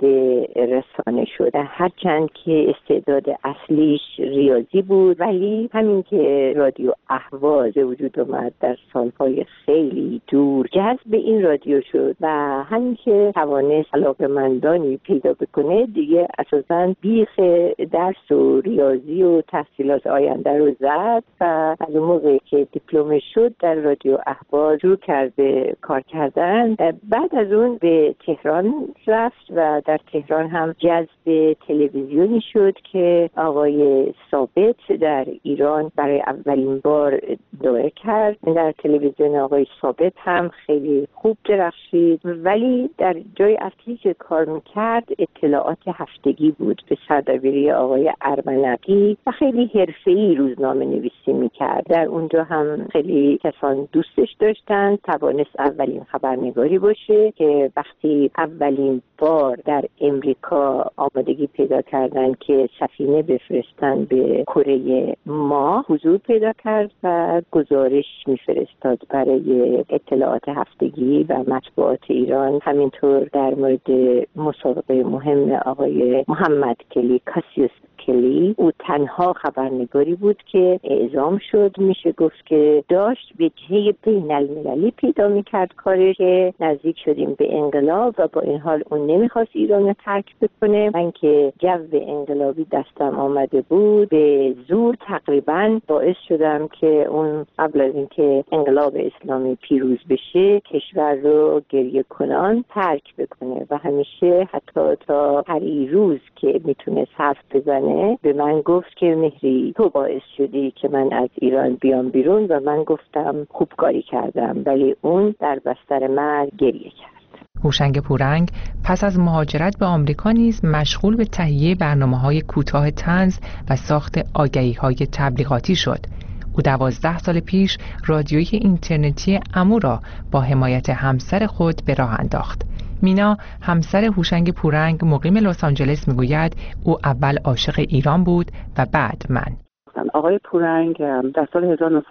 رسانه شد، هرچند که استعداد اصلیش ریاضی بود، ولی همین که رادیو اهواز به وجود اومد در سالهای خیلی دور جذب این رادیو شد و همین که توانست علاقه‌مندانی پیدا بکنه دیگه اساساً بیخ درس و ریاضی و تحصیلات آینده رو زد و از اون موقع که دیپلم شد در رادیو اهواز شروع کرد به کار کردن. بعد از اون به تهران رفت و در تهران هم جذب تلویزیونی شد که آقای ثابت در ایران برای اولین بار دعا کرد. در تلویزیون آقای ثابت هم خیلی خوب درخشید، ولی در جای اصلی که کار میکرد اطلاعات هفتگی بود به سردبیری آقای ارمنقی و خیلی حرفه‌ای روزنامه نویسی میکرد. در اونجا هم خیلی کسان دوستش داشتن. توانست اولین خبرنگاری باشه که وقتی اولین بار در امریکا آمادگی پیدا کردن که سفینه بفرستن به کره ماه حضور پیدا کرد و گزارش میفرستاد برای اطلاعات هفتگی و مطبوعات ایران. همینطور در مورد مسابقه مهم آقای محمد کلی کاسیوس کلی، او تنها خبرنگاری بود که اعزام شد. میشه گفت که داشت به جهه بین المللی پیدا میکرد کارش که نزدیک شدیم به انقلاب و با این حال اون نمیخواست ایران رو ترک بکنه. من که جو انقلابی دستم آمده بود به زور تقریبا باعث شدم که اون قبل از اینکه انقلاب اسلامی پیروز بشه کشور رو گریه کنان ترک بکنه و همیشه حتی تا روز که میتونست حرف بزنه به من گفت که مهری تو باعث شدی که من از ایران بیام بیرون و من گفتم خوب کاری کردم، ولی اون در بستر مرگ گریه کرد. هوشنگ پوررنگ پس از مهاجرت به آمریکا نیز مشغول به تهیه برنامه‌های کوتاه طنز و ساخت آگهی‌های تبلیغاتی شد. او 12 سال پیش رادیوی اینترنتی عمو را با حمایت همسر خود به راه انداخت. مینا همسر هوشنگ پوررنگ مقیم لس آنجلس میگوید او اول عاشق ایران بود و بعد من. آقای پوررنگ در سال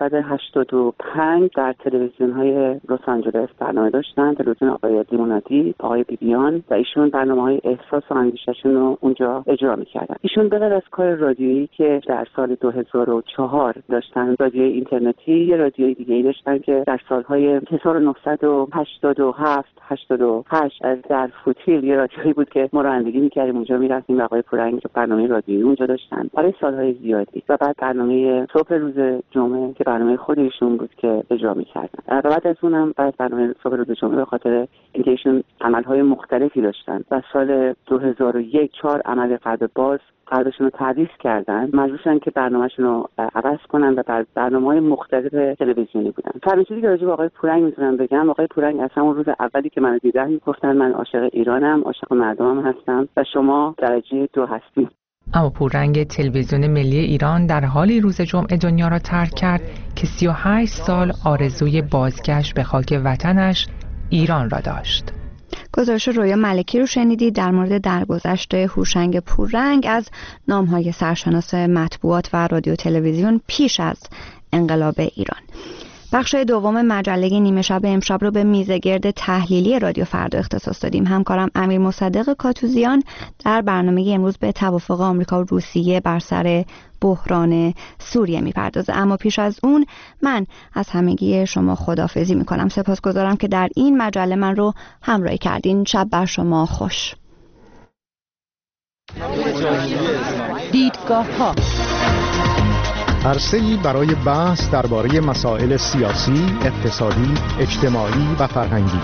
1985 در تلویزیون‌های لس آنجلس برنامه داشتن، تلویزیون آقای دیمونادی، آقای بیبیان، و ایشون برنامه‌های احساس و اندیشه‌شون رو اونجا اجرا می‌کردن. ایشون به غیر از کار رادیویی که در سال 2004 داشتن، رادیوی اینترنتی، یه رادیوی دیگه‌ای داشتن که در سال‌های 1987 88 در فوتیل یه رادیویی بود که ما رانندگی می‌کردیم اونجا می‌رفتیم و آقای پوررنگ برنامه رادیویی اونجا داشتن برای سال‌های زیادی. و بعد برنامه صبح روز جمعه که برنامه خودشون بود که اجرا می‌کردن. و بعد از اونم بعد برنامه صبح روز جمعه به خاطر اینکه ایشون عمل‌های مختلفی داشتن و سال 2001 4 عمل قلب باز قلبشون رو تعویض کردن، مجبور شدن که برنامه‌شون رو عوض کنن و بر برنامه‌های مختلف تلویزیونی بودن. تنها چیزی که راجع به آقای پوررنگ میتونم بگم، آقای پوررنگ از همون روز اولی که منو دیدن گفتن من عاشق ایرانم، عاشق مردمم هستم و شما درجه 2 هستید. اما پوررنگ تلویزیون ملی ایران در حالی روز جمعه دنیا را ترک کرد که 38 سال آرزوی بازگشت به خاک وطنش ایران را داشت. گزارش رویا ملکی رو شنیدید در مورد درگذشت هوشنگ پوررنگ از نام‌های سرشناس مطبوعات و رادیو تلویزیون پیش از انقلاب ایران. بخش دوم مجله نیمه شب امشب رو به میزگرد تحلیلی رادیو فردا اختصاص دادیم. همکارم امیر مصدق کاتوزیان در برنامه امروز به توافق آمریکا و روسیه بر سر بحران سوریه میپردازه. اما پیش از اون من از همگی شما خداحافظی میکنم. سپاسگزارم که در این مجله من رو همراهی کردین. شب بر شما خوش. دیدگاه‌ها عرصه‌ای برای بحث درباره مسائل سیاسی، اقتصادی، اجتماعی و فرهنگی.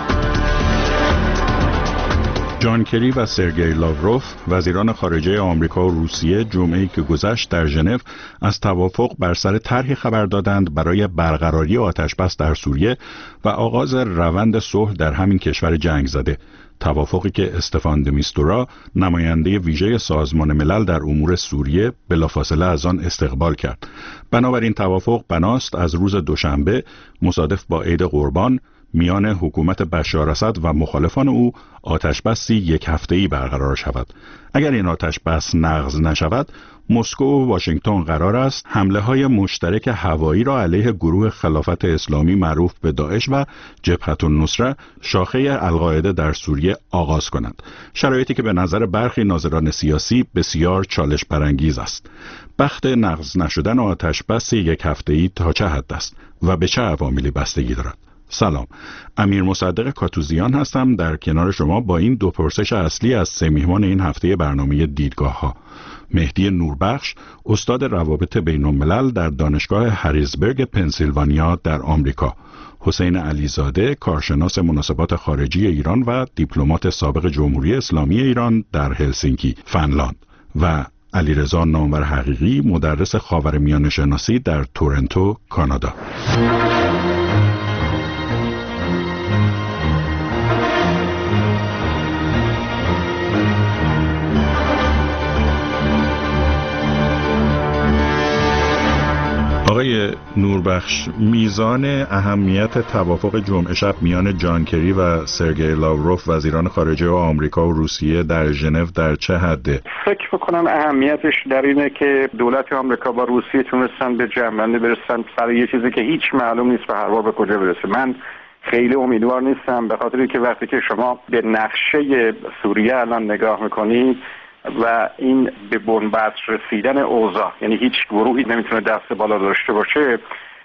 جان کری و سرگئی لاوروف وزیران خارجه آمریکا و روسیه جمعه‌ای که گذشت در ژنو از توافق بر سر طرحی خبر دادند برای برقراری آتش‌بس در سوریه و آغاز روند صلح در همین کشور جنگ زده. توافقی که استفان دمیستورا نماینده ویژه سازمان ملل در امور سوریه بلافاصله از آن استقبال کرد. بنابراین توافق بناست از روز دوشنبه مصادف با عید قربان میان حکومت بشار اسد و مخالفان او آتش‌بسی یک هفته‌ای برقرار شود. اگر این آتش‌بس نقض نشود، مسکو و واشنگتن قرار است حمله‌های مشترک هوایی را علیه گروه خلافت اسلامی معروف به داعش و جبهة النصره شاخه القاعده در سوریه آغاز کنند. شرایطی که به نظر برخی ناظران سیاسی بسیار چالش برانگیز است. بخت نقض نشدن آتش‌بس یک هفته‌ای تا چه حد است و به چه عواملی بستگی دارد؟ سلام، امیر مصدق کاتوزیان هستم در کنار شما با این دو پرسش اصلی از سه میهمان این هفته برنامه دیدگاه‌ها. مهدی نوربخش، استاد روابط بین‌الملل در دانشگاه هریزبرگ پنسیلوانیا در آمریکا، حسین علیزاده، کارشناس مناسبات خارجی ایران و دیپلمات سابق جمهوری اسلامی ایران در هلسینکی، فنلاند، و علیرضا نامور حقیقی، مدرس خاورمیانه شناسی در تورنتو، کانادا. آقای نوربخش، میزان اهمیت توافق جمعه شب میان جان کری و سرگئی لاوروف وزیران خارجه و آمریکا و روسیه در ژنو در چه حده؟ فکر می‌کنم اهمیتش در اینه که دولت آمریکا با روسیه تونستن به جمع‌بندی برسن سر یه چیزی که هیچ معلوم نیست به هر حال به کجا برسه. من خیلی امیدوار نیستم، به خاطر که وقتی که شما به نقشه سوریه الان نگاه می‌کنید و این به بنبست رسیدن اوضاع، یعنی هیچ گروهی نمیتونه دست بالا داشته باشه،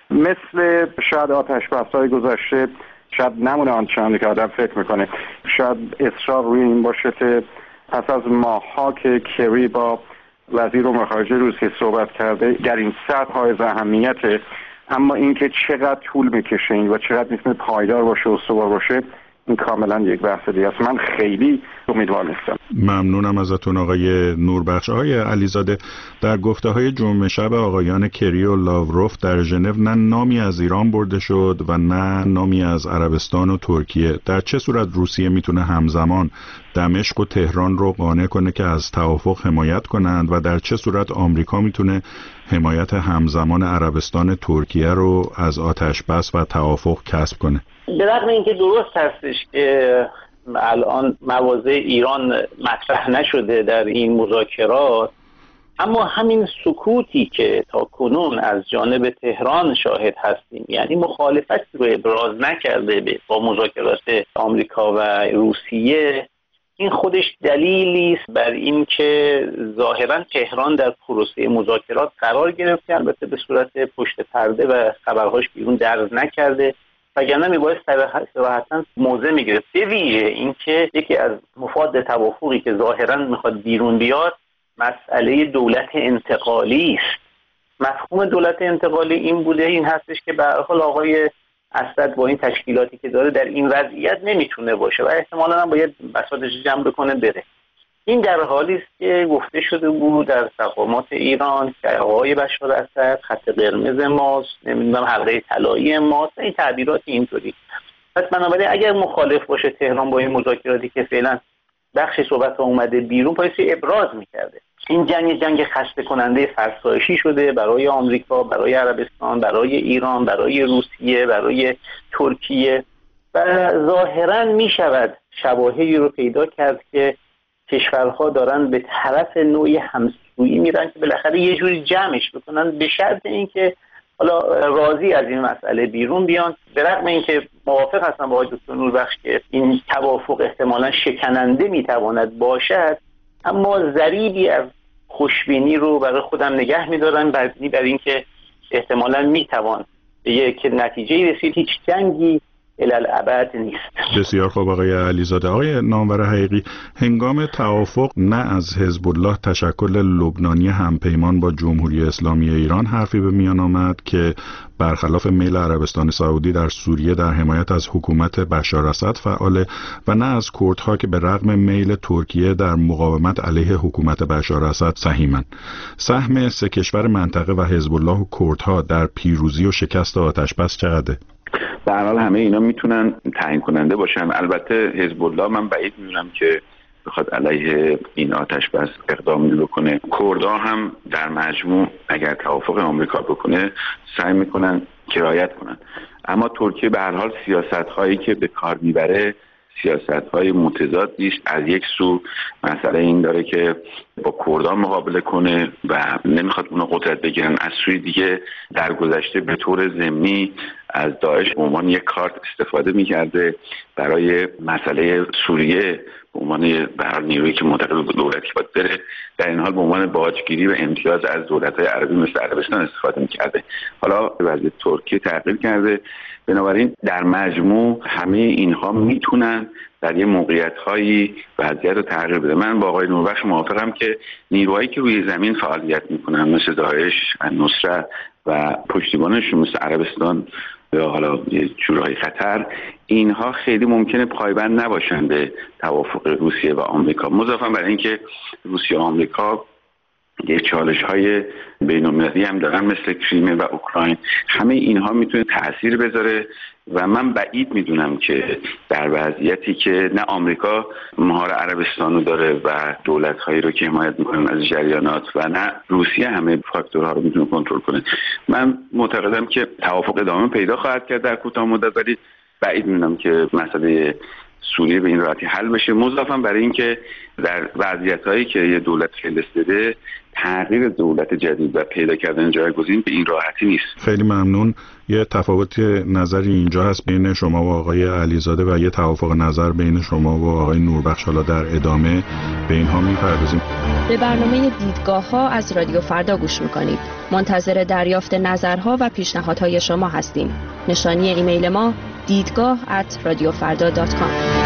مثل شاید آتش‌بس‌های گذشته شاید نمونه آنچنانی که آدم فکر میکنه. شاید اصرار روی این باشه که پس از ماه‌ها که کری با وزیر امور خارجه روسیه صحبت کرده در این سطح حائز اهمیته، اما اینکه چقدر طول میکشه و چقدر میتونه پایدار باشه و استوار باشه، این کاملا یک بحث دیگه است. من خیلی امیدوار نیستم. ممنونم ازتون آقای نوربخش. آقای علیزاده، در گفته‌های جمعه شب آقایان کری و لاوروف در ژنو نه نامی از ایران برده شد و نه نامی از عربستان و ترکیه. در چه صورت روسیه میتونه همزمان دمشق و تهران رو قانع کنه که از توافق حمایت کنند و در چه صورت آمریکا میتونه حمایت همزمان عربستان ترکیه رو از آتش‌بس و توافق کسب کنه؟ به رغم اینکه درست هستش که الان مواضع ایران مطرح نشده در این مذاکرات، اما همین سکوتی که تا کنون از جانب تهران شاهد هستیم، یعنی مخالفت رو ابراز نکرده با مذاکرات آمریکا و روسیه، این خودش دلیلی است بر این که ظاهرا تهران در پروسه مذاکرات قرار گرفته، البته به صورت پشت پرده و خبرهاش بیرون درز نکرده، وگرنه میباید صراحتاً موضع میگرفت. به ویژه اینکه یکی از مفاد توافقی که ظاهراً میخواد بیرون بیاد مسئله دولت انتقالی است. مفهوم دولت انتقالی این بوده، این هستش که به هر حال آقای اسد با این تشکیلاتی که داره در این وضعیت نمیتونه باشه و احتمالاً هم باید بساطش جمع بکنه بره. این در حالی است که گفته شده بود در مقامات ایران که آقای بشار اسد خط قرمز ماست، نمیدونم حلقه طلایی ماست، این تعبیرات اینطوری. پس بنابراین اگر مخالف باشه تهران با این مذاکراتی که فعلا بخش صحبت اومده بیرون، پایسی ابراز میکرده. این جنگ خسته کننده فرسایشی شده برای آمریکا، برای عربستان، برای ایران، برای روسیه، برای ترکیه و ظاهرا میشود شواهدی رو پیدا کرد که کشورها دارن به طرف نوعی همسویی میرن که بالاخره یه جوری جمعش بکنن، به شرط اینکه حالا راضی از این مسئله بیرون بیان. به رغم اینکه موافق هستم با آقای دکتر نوربخش که این توافق احتمالاً شکننده میتواند باشد، اما ضریبی از خوشبینی رو برای خودم نگه می‌دارم برای اینکه احتمالاً میتوان به یک نتیجه رسید. هیچ جنگی الالعبد نیست. بسیار خوب آقای علیزاده. آقای نامور حقیقی، هنگام توافق نه از حزب الله تشکل لبنانی همپیمان با جمهوری اسلامی ایران حرفی به میان آمد که برخلاف میل عربستان سعودی در سوریه در حمایت از حکومت بشار اسد فعاله و نه از کردها که به رغم میل ترکیه در مقاومت علیه حکومت بشار اسد سهیمن. سهم سه کشور منطقه و حزب الله و کردها در پیروزی و شکست آتش‌بس چقدره؟ به هر حال همه اینا میتونن تعیین کننده باشن. البته حزب الله من بعید میدونم که بخواد علیه این آتش‌بس اقدامی بکنه. کردها هم در مجموع اگر توافق آمریکا بکنه سعی میکنن که رعایت کنن، اما ترکیه به هر حال سیاست‌هایی که به کار میبره سیاست‌های متضادی است. از یک سو مسئله این داره که با کردان مقابله کنه و نمیخواد اونا قدرت بگیرن، از سوی دیگه در گذشته به طور ضمنی از داعش به عنوان یک کارت استفاده میکرده برای مسئله سوریه به عنوان بر نیرویی که منتقل به دولتی باید بره، در این حال به عنوان باجگیری و امتیاز از دولت‌های عربی مثل عربستان استفاده میکرده. حالا وضعیت ترکیه تغییر کرده، بنابراین در مجموع همه اینها میتونن در یه موقعیت‌هایی وضعیت رو تغییر بده. من با آقای نوربخش موافقم که نیروهایی که روی زمین فعالیت میکنن مثل داعش، نصرت و پشتیبانشون مثل عربستان یا حالا یه جورهای خطر، اینها خیلی ممکنه پایبند نباشن به توافق روسیه و آمریکا. مضافاً بر اینکه روسیه و آمریکا یه چالش‌های بین‌المللی هم دارن مثل کریمه و اوکراین، همه اینها میتونه تأثیر بذاره و من بعید میدونم که در وضعیتی که نه آمریکا مهار عربستان رو داره و دولت‌هایی رو که حمایت میکنن از جریانات و نه روسیه همه فاکتورها رو میتونه کنترل کنه. من معتقدم که توافق ادامه پیدا خواهد کرد در کوتاه مدت، ولی بعید میدونم که مسئله سوریه به این راحتی حل بشه. مضافاً برای اینکه در وضعیت‌هایی که یه دولت فلسطین داده تغییر دولت جدید و پیدا کردن جایگزین به این راحتی نیست. خیلی ممنون. یه تفاوت نظری اینجا هست بین شما و آقای علیزاده و یه توافق نظر بین شما و آقای نوربخش. حالا در ادامه به اینها می‌پردازیم. به برنامه دیدگاه‌ها از رادیو فردا گوش می‌کنید. منتظر دریافت نظرها و پیشنهادهای شما هستیم. نشانی ایمیل ما دیدگاه@radiofarda.com.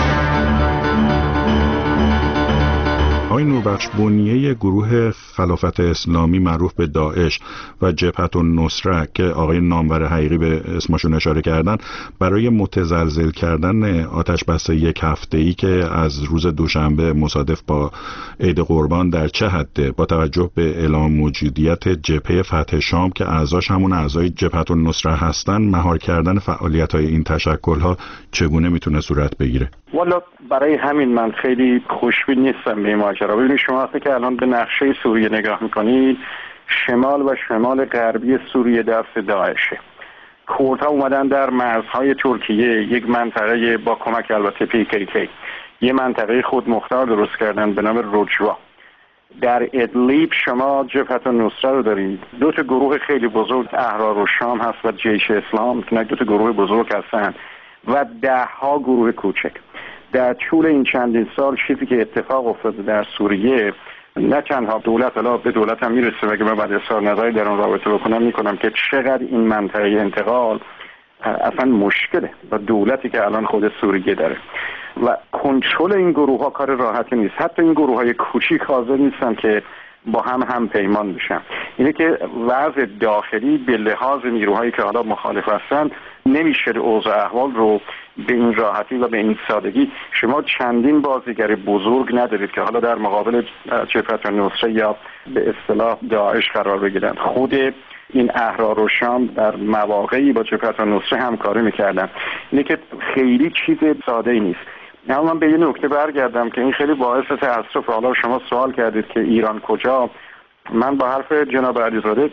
آقای نوربخش، بنیه گروه خلافت اسلامی معروف به داعش و جبهت النصره که آقای نامور حقیقی به اسمشون اشاره کردن برای متزلزل کردن آتش بس یک هفته‌ای که از روز دوشنبه مصادف با عید قربان در چه حده با توجه به اعلام موجودیت جبهه فتح شام که اعضاش همون اعضای جبهت النصره هستن، مهار کردن فعالیت‌های این تشکل‌ها چگونه میتونه صورت بگیره؟ والا برای همین من خیلی خوشبین نیستم به این ماجرا. ببینید شما وقتی که الان به نقشه سوریه نگاه میکنید، شمال و شمال غربی سوریه دست داعشه. کردها اومدن در مرزهای ترکیه یک منطقه با کمک البته PKK یه منطقه خود مختار درست کردن به نام رجوا. در ادلیب شما جبهت النصره رو دارید، دو تا گروه خیلی بزرگ، احرار الشام هست و جیش اسلام که دو تا گروه بزرگ هستن و ده‌ها گروه کوچک. در طول این چندین سال چیزی که اتفاق افتاده در سوریه، نه تنها دولت، حالا به دولت هم میرسه اگه من بعد اظهار نظری در اون رابطه میکنم که چقدر این منطقه انتقال اصلا مشکله و دولتی که الان خود سوریه داره و کنترل این گروه ها کار راحتی نیست. حتی این گروه های کوچیک حاضر نیستن که با هم پیمان بشن. اینه که وضع داخلی به لحاظ نیروهایی که حالا مخالف هستن نمیشه اوضاع احوال رو به این راحتی و به این سادگی. شما چندین بازیگر بزرگ ندارید که حالا در مقابل جبهت النصره یا به اصطلاح داعش قرار بگیرن. خود این احرار و شام در مواقعی با جبهت النصره همکاری میکردن. اینه که خیلی چیز ساده ای نیست. اما من به یه نکته برگردم که این خیلی باعث تأسف. حالا شما سوال کردید که ایران کجا. من با حرف جناب علیزاده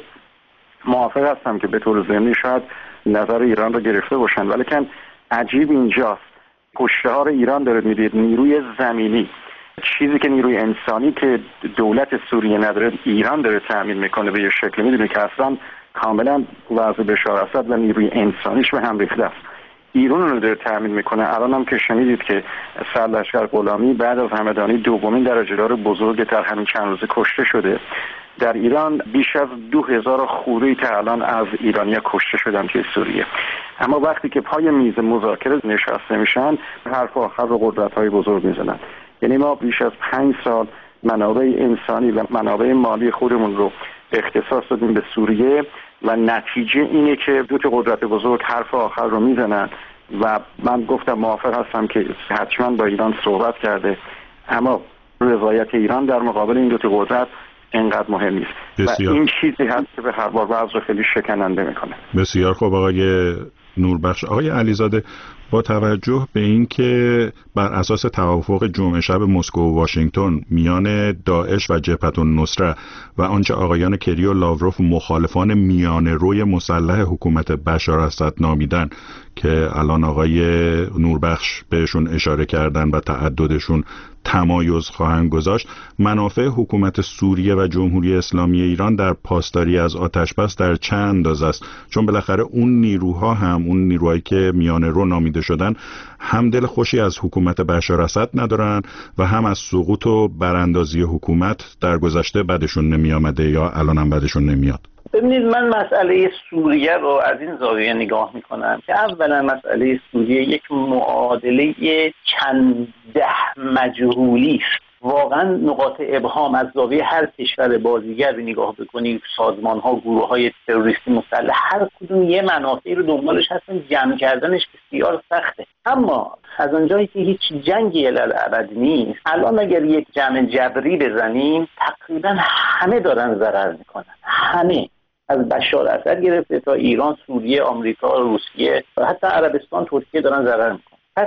موافق هستم که به طور ضمنی شاید نظر ایران رو گرفته باشن، ولی که عجیب اینجاست پشتهار ایران داره میدید نیروی زمینی، چیزی که نیروی انسانی که دولت سوریه نداره ایران داره تأمین میکنه به یه شکل. میدونی که اصلا کاملا وضع بشار اسد و نیروی انسانیش به هم ریخته است. ایران رو داره تامین میکنه. الان هم که شنیدید که سرلشکر غلامی بعد از همدانی دومین درجه‌دار بزرگ در همین چند روز کشته شده. در ایران بیش از 2000 خوری که الان از ایرانیا کشته شدن توی سوریه. اما وقتی که پای میز مذاکره نشسته میشن حرف آخر رو قدرت‌های بزرگ میزنن. یعنی ما بیش از 5 سال منابع انسانی و منابع مالی خودمون رو اختصاص دادیم به سوریه و نتیجه اینه که دو تا قدرت بزرگ حرف آخر رو میزنن و من گفتم موافق هستم که حتما با ایران صحبت کرده، اما رضایت ایران در مقابل این دو تا قدرت اینقدر مهم نیست بسیار. و این چیزی هست که به هر بار وضع خیلی شکننده میکنه. بسیار خوب آقای نوربخش. آقای علیزاده، با توجه به اینکه بر اساس توافق جمعه شب مسکو و واشنگتن میان داعش و جبهة النصره و آنچه آقایان کری و لاوروف مخالفان میانه روی مسلح حکومت بشار اسد نامیدن که الان آقای نوربخش بهشون اشاره کردن و تعددشون تمایز خواهند گذاشت، منافع حکومت سوریه و جمهوری اسلامی ایران در پاسداری از آتش‌بس در چه اندازه است؟ چون بالاخره اون نیروها هم اون نیروهایی که میانه رو نامیده شدن هم دل خوشی از حکومت بشار اسد ندارن و هم از سقوط و براندازی حکومت در گذشته بدشون نمی آمده یا الان هم بدشون نمیاد. ببینید، من مسئله سوریه رو از این زاویه نگاه میکنم که اولا مسئله سوریه یک معادله چند ده مجهولی است. واقعا نقاط ابهام از زاویه هر کشور بازیگر نگاه بکنید، سازمان ها، گروه های تروریستی مسلح، هر کدوم یه منافعی رو دنبالش هستن، جمع کردنش بسیار سخته. اما از اونجایی که هیچ جنگی الابد نیست، الان اگر یک جمع جبری بزنیم تقریبا همه دارن ضرر میکنن، همه، از بشار اسد گرفته تا ایران، سوریه، آمریکا، روسیه و حتی عربستان، ترکیه دارن ضرر میکنن. پس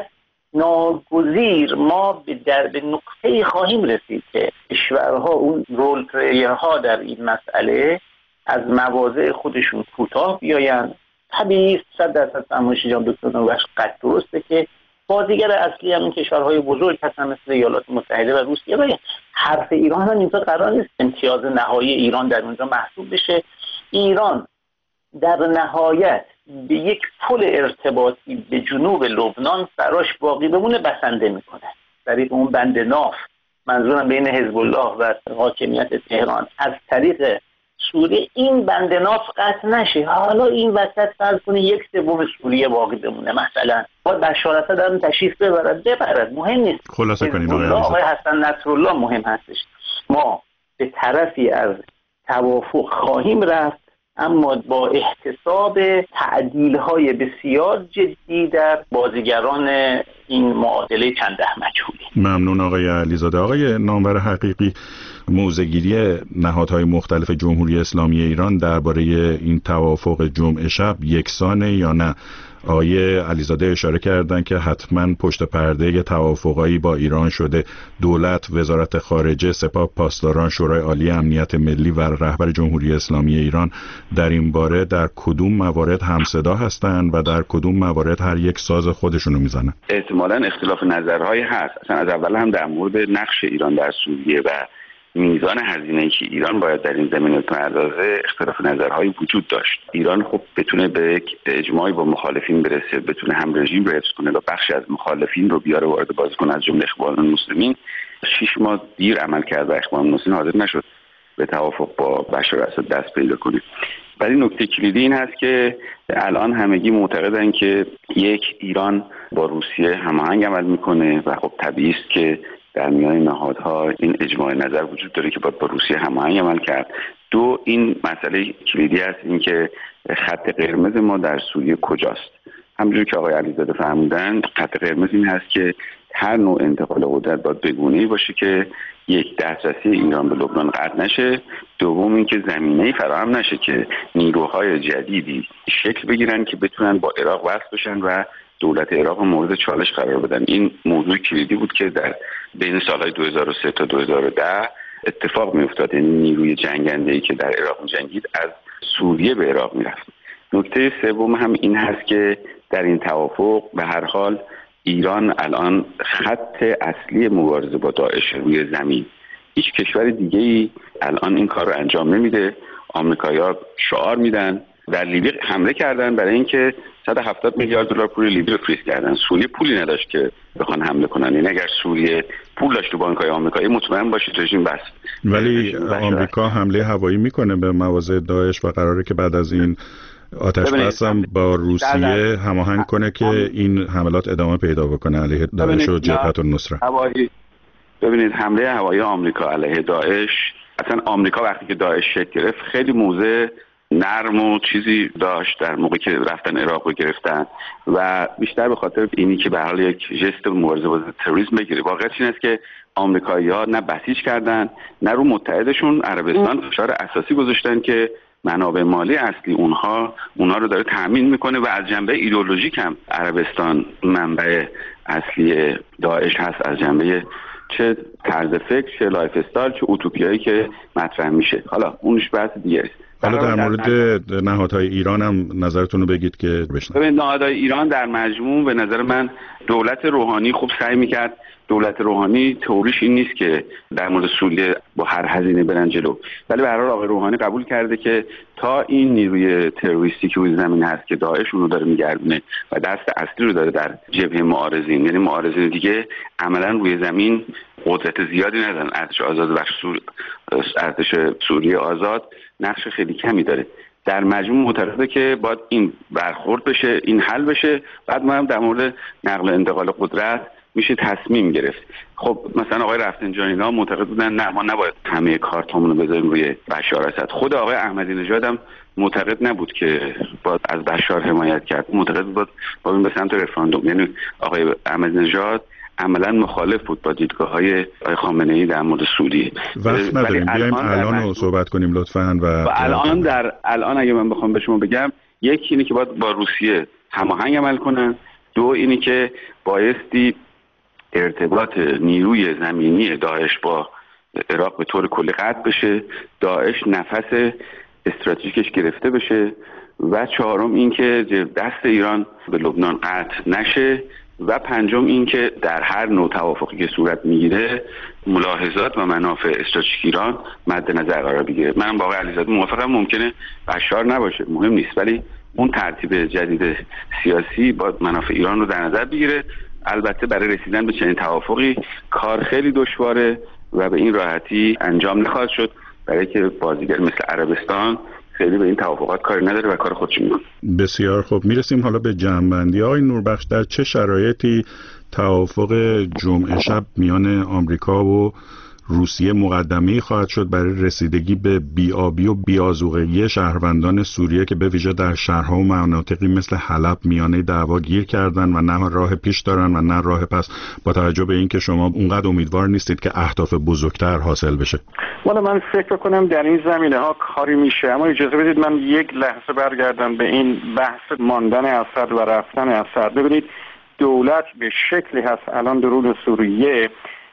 ناگزیر ما به نقطه‌ای خواهیم رسید که کشورها، اون رول پلیرها در این مسئله، از مواضع خودشون کوتاه بیایند. طبیعی 100% سماش جان دکتر نوربخش قطع درسته که بازیگر اصلی همین کشورهای بزرگ هستن مثل ایالات متحده و روسیه و حرف ایران هم اینجا قرار نیست امتیاز نهایی ایران در اونجا محسوب بشه. ایران در نهایت به یک پل ارتباطی به جنوب لبنان براش باقی بمونه بسنده میکنه. طریق اون بند ناف، منظورم بین حزب الله و حاکمیت تهران، از طریق سوریه این بند ناف قطع نشه. حالا این وسط فرض کنه 1/3 سوریه باقی بمونه، مثلا باید بشار اسد هم تشریف ببرد، مهم نیست. خلاصه کنید آقای حسن نصرالله مهم هستش. ما به طرفی از توافق خواهیم رفت، اما با احتساب تعدیل‌های بسیار جدی در بازیگران این معادله چند ده مجهولی. ممنون آقای علیزاده. آقای نامور حقیقی، موضع‌گیری نهادهای مختلف جمهوری اسلامی ایران درباره این توافق جمعه شب یکسانه یا نه؟ آقای علیزاده اشاره کردن که حتما پشت پرده توافقایی با ایران شده. دولت، وزارت خارجه، سپاه پاسداران، شورای عالی امنیت ملی و رهبر جمهوری اسلامی ایران در این باره در کدوم موارد همصدا هستند و در کدوم موارد هر یک ساز خودشونو میزنن؟ احتمالاً اختلاف نظرهایی هست. اصلا از اول هم در مورد نقش ایران در سوریه و میزان هزینه‌ای که ایران باید در این زمینه بپردازه اختلاف نظرهایی وجود داشت. ایران خب بتونه به یک اجماعی با مخالفین برسه، بتونه هم رژیم رو حفظ کنه و بخشی از مخالفین رو بیاره وارد بازی کنه، از جمله اخوان المسلمین. 6 ماه دیر عمل کرد و اخوان المسلمین حاضر نشد به توافق با بشار اسد دست پیدا کنه. ولی نکته کلیدی این هست که الان همگی معتقدن که یک، ایران با روسیه هماهنگ عمل میکنه و خب طبیعی است که در میان نهادها این اجماع نظر وجود داره که باید با روسیه هماهنگ عمل کرد. 2، این مسئله کلیدی است، این که خط قرمز ما در سوریه کجاست. همونجور که آقای علیزاده فرمودن، خط قرمز این هست که هر نوع انتقال قدرت باید بگونه‌ای باشه که یک، دسترسی ایران به لبنان قطع نشه. دوم، این که زمینه‌ای فراهم نشه که نیروهای جدیدی شکل بگیرن که بتونن با عراق وصل بشن و دولت عراق مورد چالش قرار بدن. این موضوع کلیدی بود که در بین سالهای 2003 تا 2010 اتفاق می‌افتاد. این نیروی جنگنده‌ای که در عراق جنگید از سوریه به عراق می‌رفت. نکته سوم هم این هست که در این توافق به هر حال ایران الان خط اصلی مبارزه با داعش روی زمین، هیچ کشور دیگه‌ای الان این کار رو انجام نمیده. آمریکایی‌ها شعار میدن. در لیبی حمله کردن برای اینکه 170 میلیارد دلار پول لیبی رو فریز کردن. سوریه پولی نداشت که بخوان حمله کنن. این اگر سوریه پول داشت تو بانک‌های آمریکایی مطمئن باشید رژیم بس. ولی آمریکا حمله هوایی میکنه به مواضع داعش و قراره که بعد از این آتش بس هم با روسیه هماهنگ کنه که این حملات ادامه پیدا بکنه علیه داعش و جبهت النصره. ببینید حمله هوایی آمریکا علیه داعش، اصلا آمریکا وقتی که داعش شکل گرفت خیلی موضع نرم و چیزی داشت در موقعی که رفتن عراق رو گرفتن و بیشتر به خاطر اینی که به حال یک ژست مبارزه با تروریسم بگیره. واقعیت این است که آمریکایی‌ها نه بسیج کردن نه رو متحدشون عربستان فشار اساسی گذاشتن که منابع مالی اصلی اونها رو داره تامین میکنه و از جنبه ایدئولوژیک هم عربستان منبع اصلی داعش هست، از جنبه چه طرز فکر، چه لایف استایل، چه اوتوپیایی که مطرح میشه. حالا اونش بحث دیگه است. حالا در مورد نهادهای ایران هم نظرتون رو بگید که بشنویم. ببین نهادهای ایران در مجموع به نظر من دولت روحانی خوب سعی میکرد. دولت روحانی طوریش این نیست که در مورد سوریه با هر هزینه برن جلو، ولی به هر حال آقای روحانی قبول کرده که تا این نیروی تروریستی که روی زمین هست که داعش اون رو داره میگردونه و دست اصلی رو داره در جبهه معارضین، یعنی معارضین دیگه عملا روی زمین قدرت زیادی ندارن. ارتش سوریه آزاد نقش خیلی کمی داره. در مجموع معتقده که باید این برخورد بشه، این حل بشه، بعد ما هم در مورد نقل و انتقال قدرت میشه تصمیم گرفت. خب مثلا آقای رفسنجانی‌ها معتقد بودن نه ما نباید همه کارتامون رو بذاریم روی بشار اسد. خود آقای احمدی نژاد هم معتقد نبود که باید از بشار حمایت کرد، معتقد بود باید به سمت رفراندوم. یعنی آقای احمدی نژاد عملا مخالف بود با دیدگاه‌های آقای خامنه‌ای در مورد سوریه. وقت نداریم بیایم الان رو صحبت کنیم لطفاً. و الان اگه من بخوام به شما بگم، یکی اینه که باید با روسیه هماهنگ عمل کنن، دو اینی که بایستی ارتباط نیروی زمینی داعش با عراق به طور کلی قطع بشه، داعش نفس استراتژیکش گرفته بشه، و چهارم این که دست ایران به لبنان قطع نشه، و پنجم این که در هر نوع توافقی که صورت میگیره ملاحظات و منافع استراتژیک ایران مد نظر قرار بگیره. منم با آقای علیزاده موافقم، ممکنه بشار نباشه، مهم نیست، ولی اون ترتیب جدید سیاسی با منافع ایران رو در نظر بگیره. البته برای رسیدن به چنین توافقی کار خیلی دشواره و به این راحتی انجام نخواهد شد، برای که بازیگر مثل عربستان خیلی به این توافقات کاری نداره و کار خودش میکنه. بسیار خوب، میرسیم حالا به جمع‌بندی. آقای نوربخش، در چه شرایطی توافق جمعه شب میان آمریکا و روسیه مقدمه‌ای خواهد شد برای رسیدگی به بی‌آبی و بی‌آذوقگی شهروندان سوریه که به ویژه در شهرها و مناطقی مثل حلب میانه دعوا گیر کردن و نه راه پیش دارن و نه راه پس، با توجه به اینکه شما اونقدر امیدوار نیستید که اهداف بزرگتر حاصل بشه؟ والا من فکر کنم در این زمینه ها کاری میشه، اما اجازه بدید من یک لحظه برگردم به این بحث ماندن اسد و رفتن اسد. ببینید دولت به شکلی هست الان درون سوریه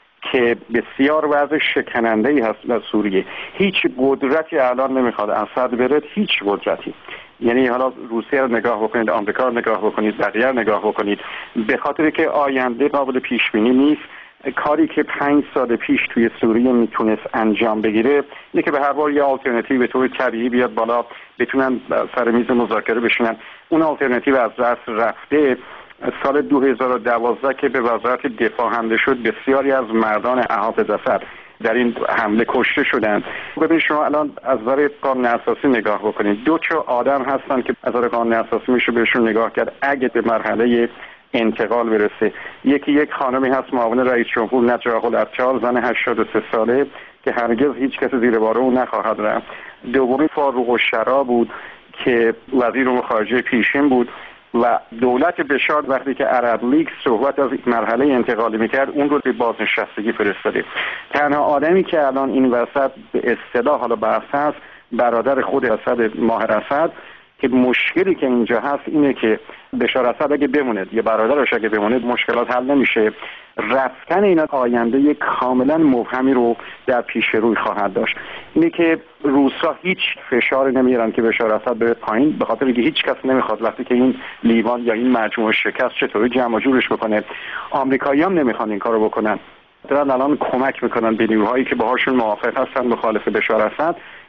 که بسیار وضع شکننده‌ای هست در سوریه. هیچ قدرتی الان نمیخواد اسد بره، هیچ قدرتی. یعنی حالا روسیه رو نگاه بکنید، آمریکا رو نگاه بکنید، بقیه رو نگاه بکنید، به خاطر که آینده قابل پیش بینی نیست. کاری که 5 سال پیش توی سوریه میتونست انجام بگیره اینه که به هر حال یه آلترناتیو به طور طبیعی بیاد بالا، بتونن سر میز مذاکره بشینن. اون آلترناتیو از دست رفته. سال 2012 که به وزارت دفاع حمله شد، بسیاری از مردان احافظ اسد در این حمله کشته شدند. ببینید شما الان از نظر قانون اساسی نگاه بکنید، دو تا آدم هستن که از نظر قانون اساسی میشه بهشون نگاه کرد اگه به مرحله انتقال برسه. یکی یک خانمی هست معاون رئیس جمهور نجاح العطار، زن 83 ساله که هرگز هیچ کس زیر بار او نخواهد رفت. دومی فاروق الشرا بود که وزیر امور خارجه پیشین بود و دولت بشار وقتی که عرب لیگ صحبت از مرحله انتقالی میکرد اون رو به بازنشستگی فرستاده. تنها آدمی که الان این وسط به اصطلاح حالا بحث هست برادر خود اسد، ماهر اسد، که مشکلی که اینجا هست اینه که بشار اسد اگه بمونه یا برادرش اگه بمونه مشکلات حل نمیشه. رفتن اینا آینده یک کاملا مبهمی رو در پیش روی خواهد داشت. اینه که روسا هیچ فشار نمیارن که بشار اسد بره پایین، به خاطر اینکه هیچ کس نمیخواد وقتی که این لیوان یا این مجموعه شکست چطوری جمع جورش بکنه. آمریکایی‌ها هم نمیخوان این کارو بکنن، دارن الان کمک میکنن به نیروهایی که باهاشون موافق هستن مخالف بشار اسد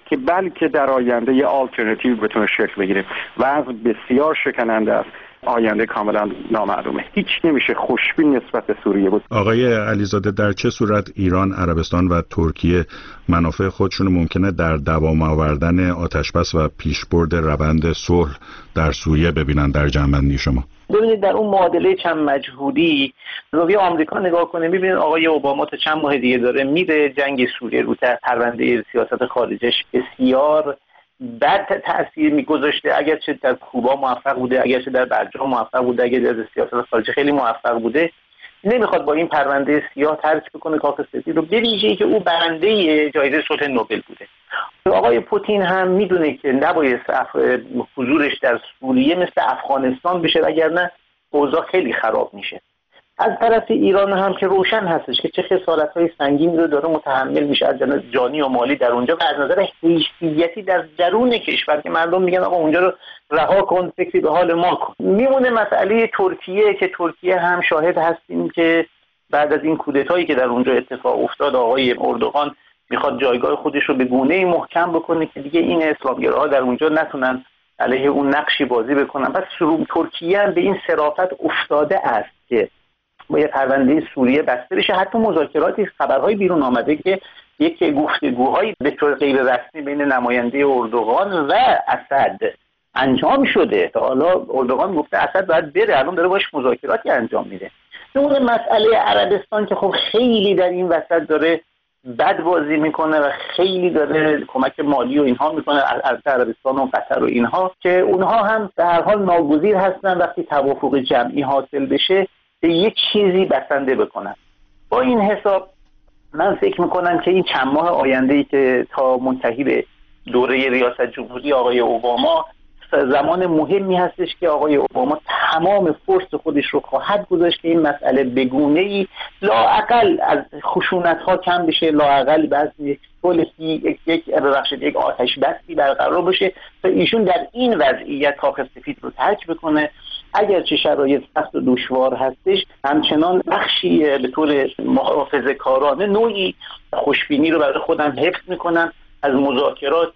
که بلکه در آینده یه آلترناتیو بتونه شکل بگیره. وضع بسیار شکننده است، آینده کاملا نامعلومه. هیچ نمیشه خوشبین نسبت به سوریه بود. آقای علیزاده، در چه صورت ایران، عربستان و ترکیه منافع خودشون ممکنه در دوام آوردن آتشبس و پیشبرد روند صلح در سوریه ببینن در جنبندی شما؟ ببینید در اون معادله چند مجهولی زاویه آمریکا نگاه کنه، می‌بینید آقای اوباما تا چند ماه دیگه داره میره جنگ سوریه رو پرونده سیاست خارجش بسیار بد تأثیر میگذاشته. اگرچه در کوبا موفق بوده، اگرچه در برجام موفق بوده، اگر در سیاست خارجی خیلی موفق بوده، نمیخواد با این پرونده سیاه ترک بکنه کاخ سفید رو، به ویژه‌ای که او برنده جایزه صلح نوبل بوده. آقای پوتین هم میدونه که نباید حضورش در سوریه مثل افغانستان بشه، وگرنه اوضاع خیلی خراب میشه. از طرف ایران هم که روشن هستش که چه خسارت‌های سنگین رو داره متحمل میشه از جانب جانی و مالی در اونجا، و از نظر حیثیتی در درون کشور که مردم میگن آقا اونجا رو رها کن، فکری به حال ما کن. میمونه مسئله ترکیه که ترکیه هم شاهد هستیم که بعد از این کودتایی که در اونجا اتفاق افتاد آقای اردوغان میخواد جایگاه خودش رو به گونه‌ای محکم بکنه که دیگه این اسلامگراها در اونجا نتونن علیه اون نقشی بازی بکنن. پس ترکیه هم به این صرافت افتاده است که با یه پرونده سوریه بسته بشه. حتی مذاکراتی خبرهای بیرون آمده که یک گفتگوهایی به طور غیر رسمی بین نماینده اردوغان و اسد انجام شده. تا حالا اردوغان گفته اسد باید بره، الان داره باش مذاکراتی انجام میده. اون مسئله عربستان که خب خیلی در این وسط داره بد بازی میکنه و خیلی داره کمک مالی و اینها میکنه از عربستان و قطر و اینها، که اونها هم به هر حال ناگزیر هستن وقتی توافق جمعی حاصل بشه به یک چیزی بسنده بکنن. با این حساب من فکر میکنم که این چند ماه آینده‌ای که تا منتهی به دوره ریاست جمهوری آقای اوباما زمان مهمی هستش که آقای اوباما تمام فرصت خودش رو خواهد گذاشت که این مسئله به گونه‌ای لااقل از خشونت‌ها کم بشه، لااقل بعض یک صلحی یک آتش بسی برقرار بشه تا ایشون در این وضعیت کاخ سفید رو ترک بکنه. اگرچه شرایط سخت و دشوار هستش، همچنان بخشی به طور محافظه‌کارانه نوعی خوشبینی رو برای خودم حفظ میکنم از مذاکرات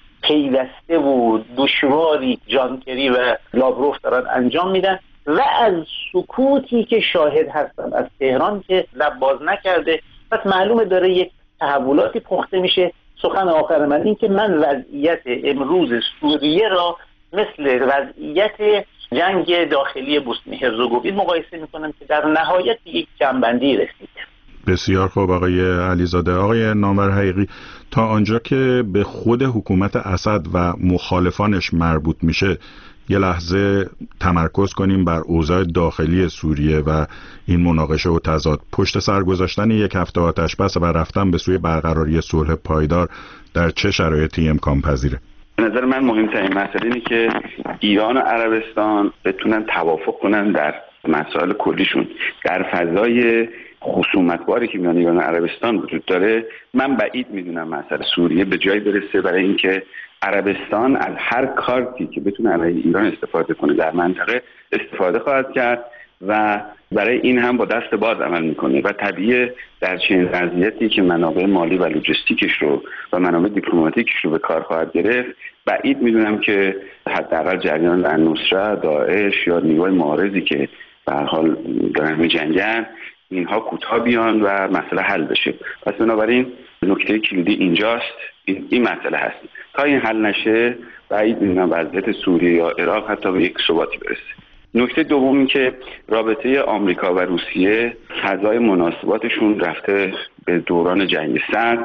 پیوسته و دشواری جان کری و لاوروف دارن انجام میدن و از سکوتی که شاهد هستن از تهران که لب باز نکرده. پس معلومه داره یک تحولاتی پخته میشه. سخن آخر من این که من وضعیت امروز سوریه را مثل وضعیت جنگ داخلی بوسنی هرزگوین مقایسه میکنم که در نهایت یک جنبندی رسید. بسیار خوب آقای علیزاده. آقای نامور حقیقی، تا آنجا که به خود حکومت اسد و مخالفانش مربوط میشه یه لحظه تمرکز کنیم بر اوضاع داخلی سوریه و این مناقشه و تضاد. پشت سر گذاشتن یک هفته آتشبس و رفتن به سوی برقراری صلح پایدار در چه شرایطی امکان پذیره؟ به نظر من مهمترین مسئله اینه که ایران و عربستان بتونن توافق کنن در مسائل کلیشون. در فضای خصومت‌باری که میان ایران و عربستان وجود داره، من بعید میدونم مسئله سوریه به جایی برسه برای اینکه عربستان از هر کارتی که بتونه علیه ایران استفاده کنه در منطقه استفاده خواهد کرد و برای این هم با دست باز عمل میکنه و طبیعیه در چنین وضعیتی که منابع مالی و لوجستیکش رو و منابع دیپلماتیکش رو به کار خواهد گرفت، بعید میدونم که حداقل جریان النصره، داعش یا نیروهای معارضی که به هر حال دارن میجنگن اینها کوتاه بیان و مسئله حل بشه. پس بنابراین نکته کلیدی اینجاست، این مسئله هست. تا این حل نشه بعید میدونم وضعیت سوریه یا عراق حتی به یک ثباتی برسه. نکته دوم این که رابطه آمریکا و روسیه فضای مناسباتشون رفته به دوران جنگ سرد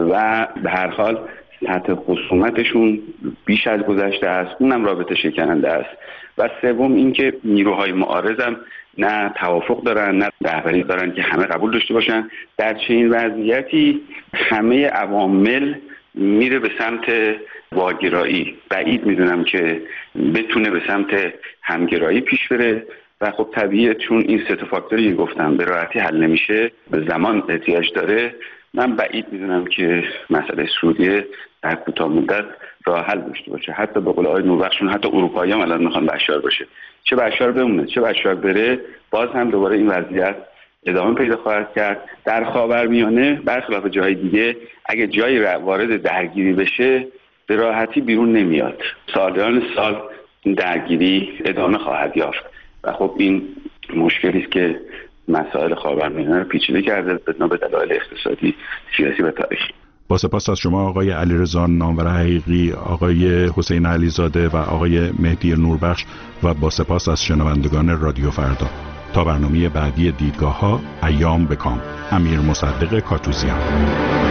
و به هر حال سطح خصومتشون بیش از گذشته است، اونم رابطه شکننده است. و سوم این که نیروهای معارض هم نه توافق دارن نه رهبری دارن که همه قبول داشته باشن. در چنین وضعیتی همه عوامل میره به سمت واگرایی. بعید میدونم که بتونه به سمت همگرایی پیش بره و خب طبیعیه چون این سه تا فاکتوری گفتم به راحتی حل نمیشه، به زمان احتیاج داره. من بعید میدونم که مسئله سوریه در کوتاه مدت راه حل داشته باشه. حتی به قول آقای نوبخشون حتی اروپایی هم الان میخوان بشار باشه، چه بشار بمونه چه بشار بره، باز هم دوباره این وضعیت ادامه پیدا خواهد کرد. در خاورمیانه برخلاف جای دیگه اگه جایی وارد درگیری بشه به راحتی بیرون نمیاد. سالیان سال این درگیری ادامه خواهد یافت و خب این مشکلی است که مسائل خاورمیانه رو پیچیده کرده به دلایل اقتصادی، سیاسی و تاریخی. با سپاس از شما آقای علیرضا نامور حقیقی، آقای حسین علیزاده و آقای مهدی نوربخش و با سپاس از شنوندگان رادیو فردا. تا برنامه بعدی دیدگاه‌ها، ایام بکام. امیر مصدق کاتوزیان.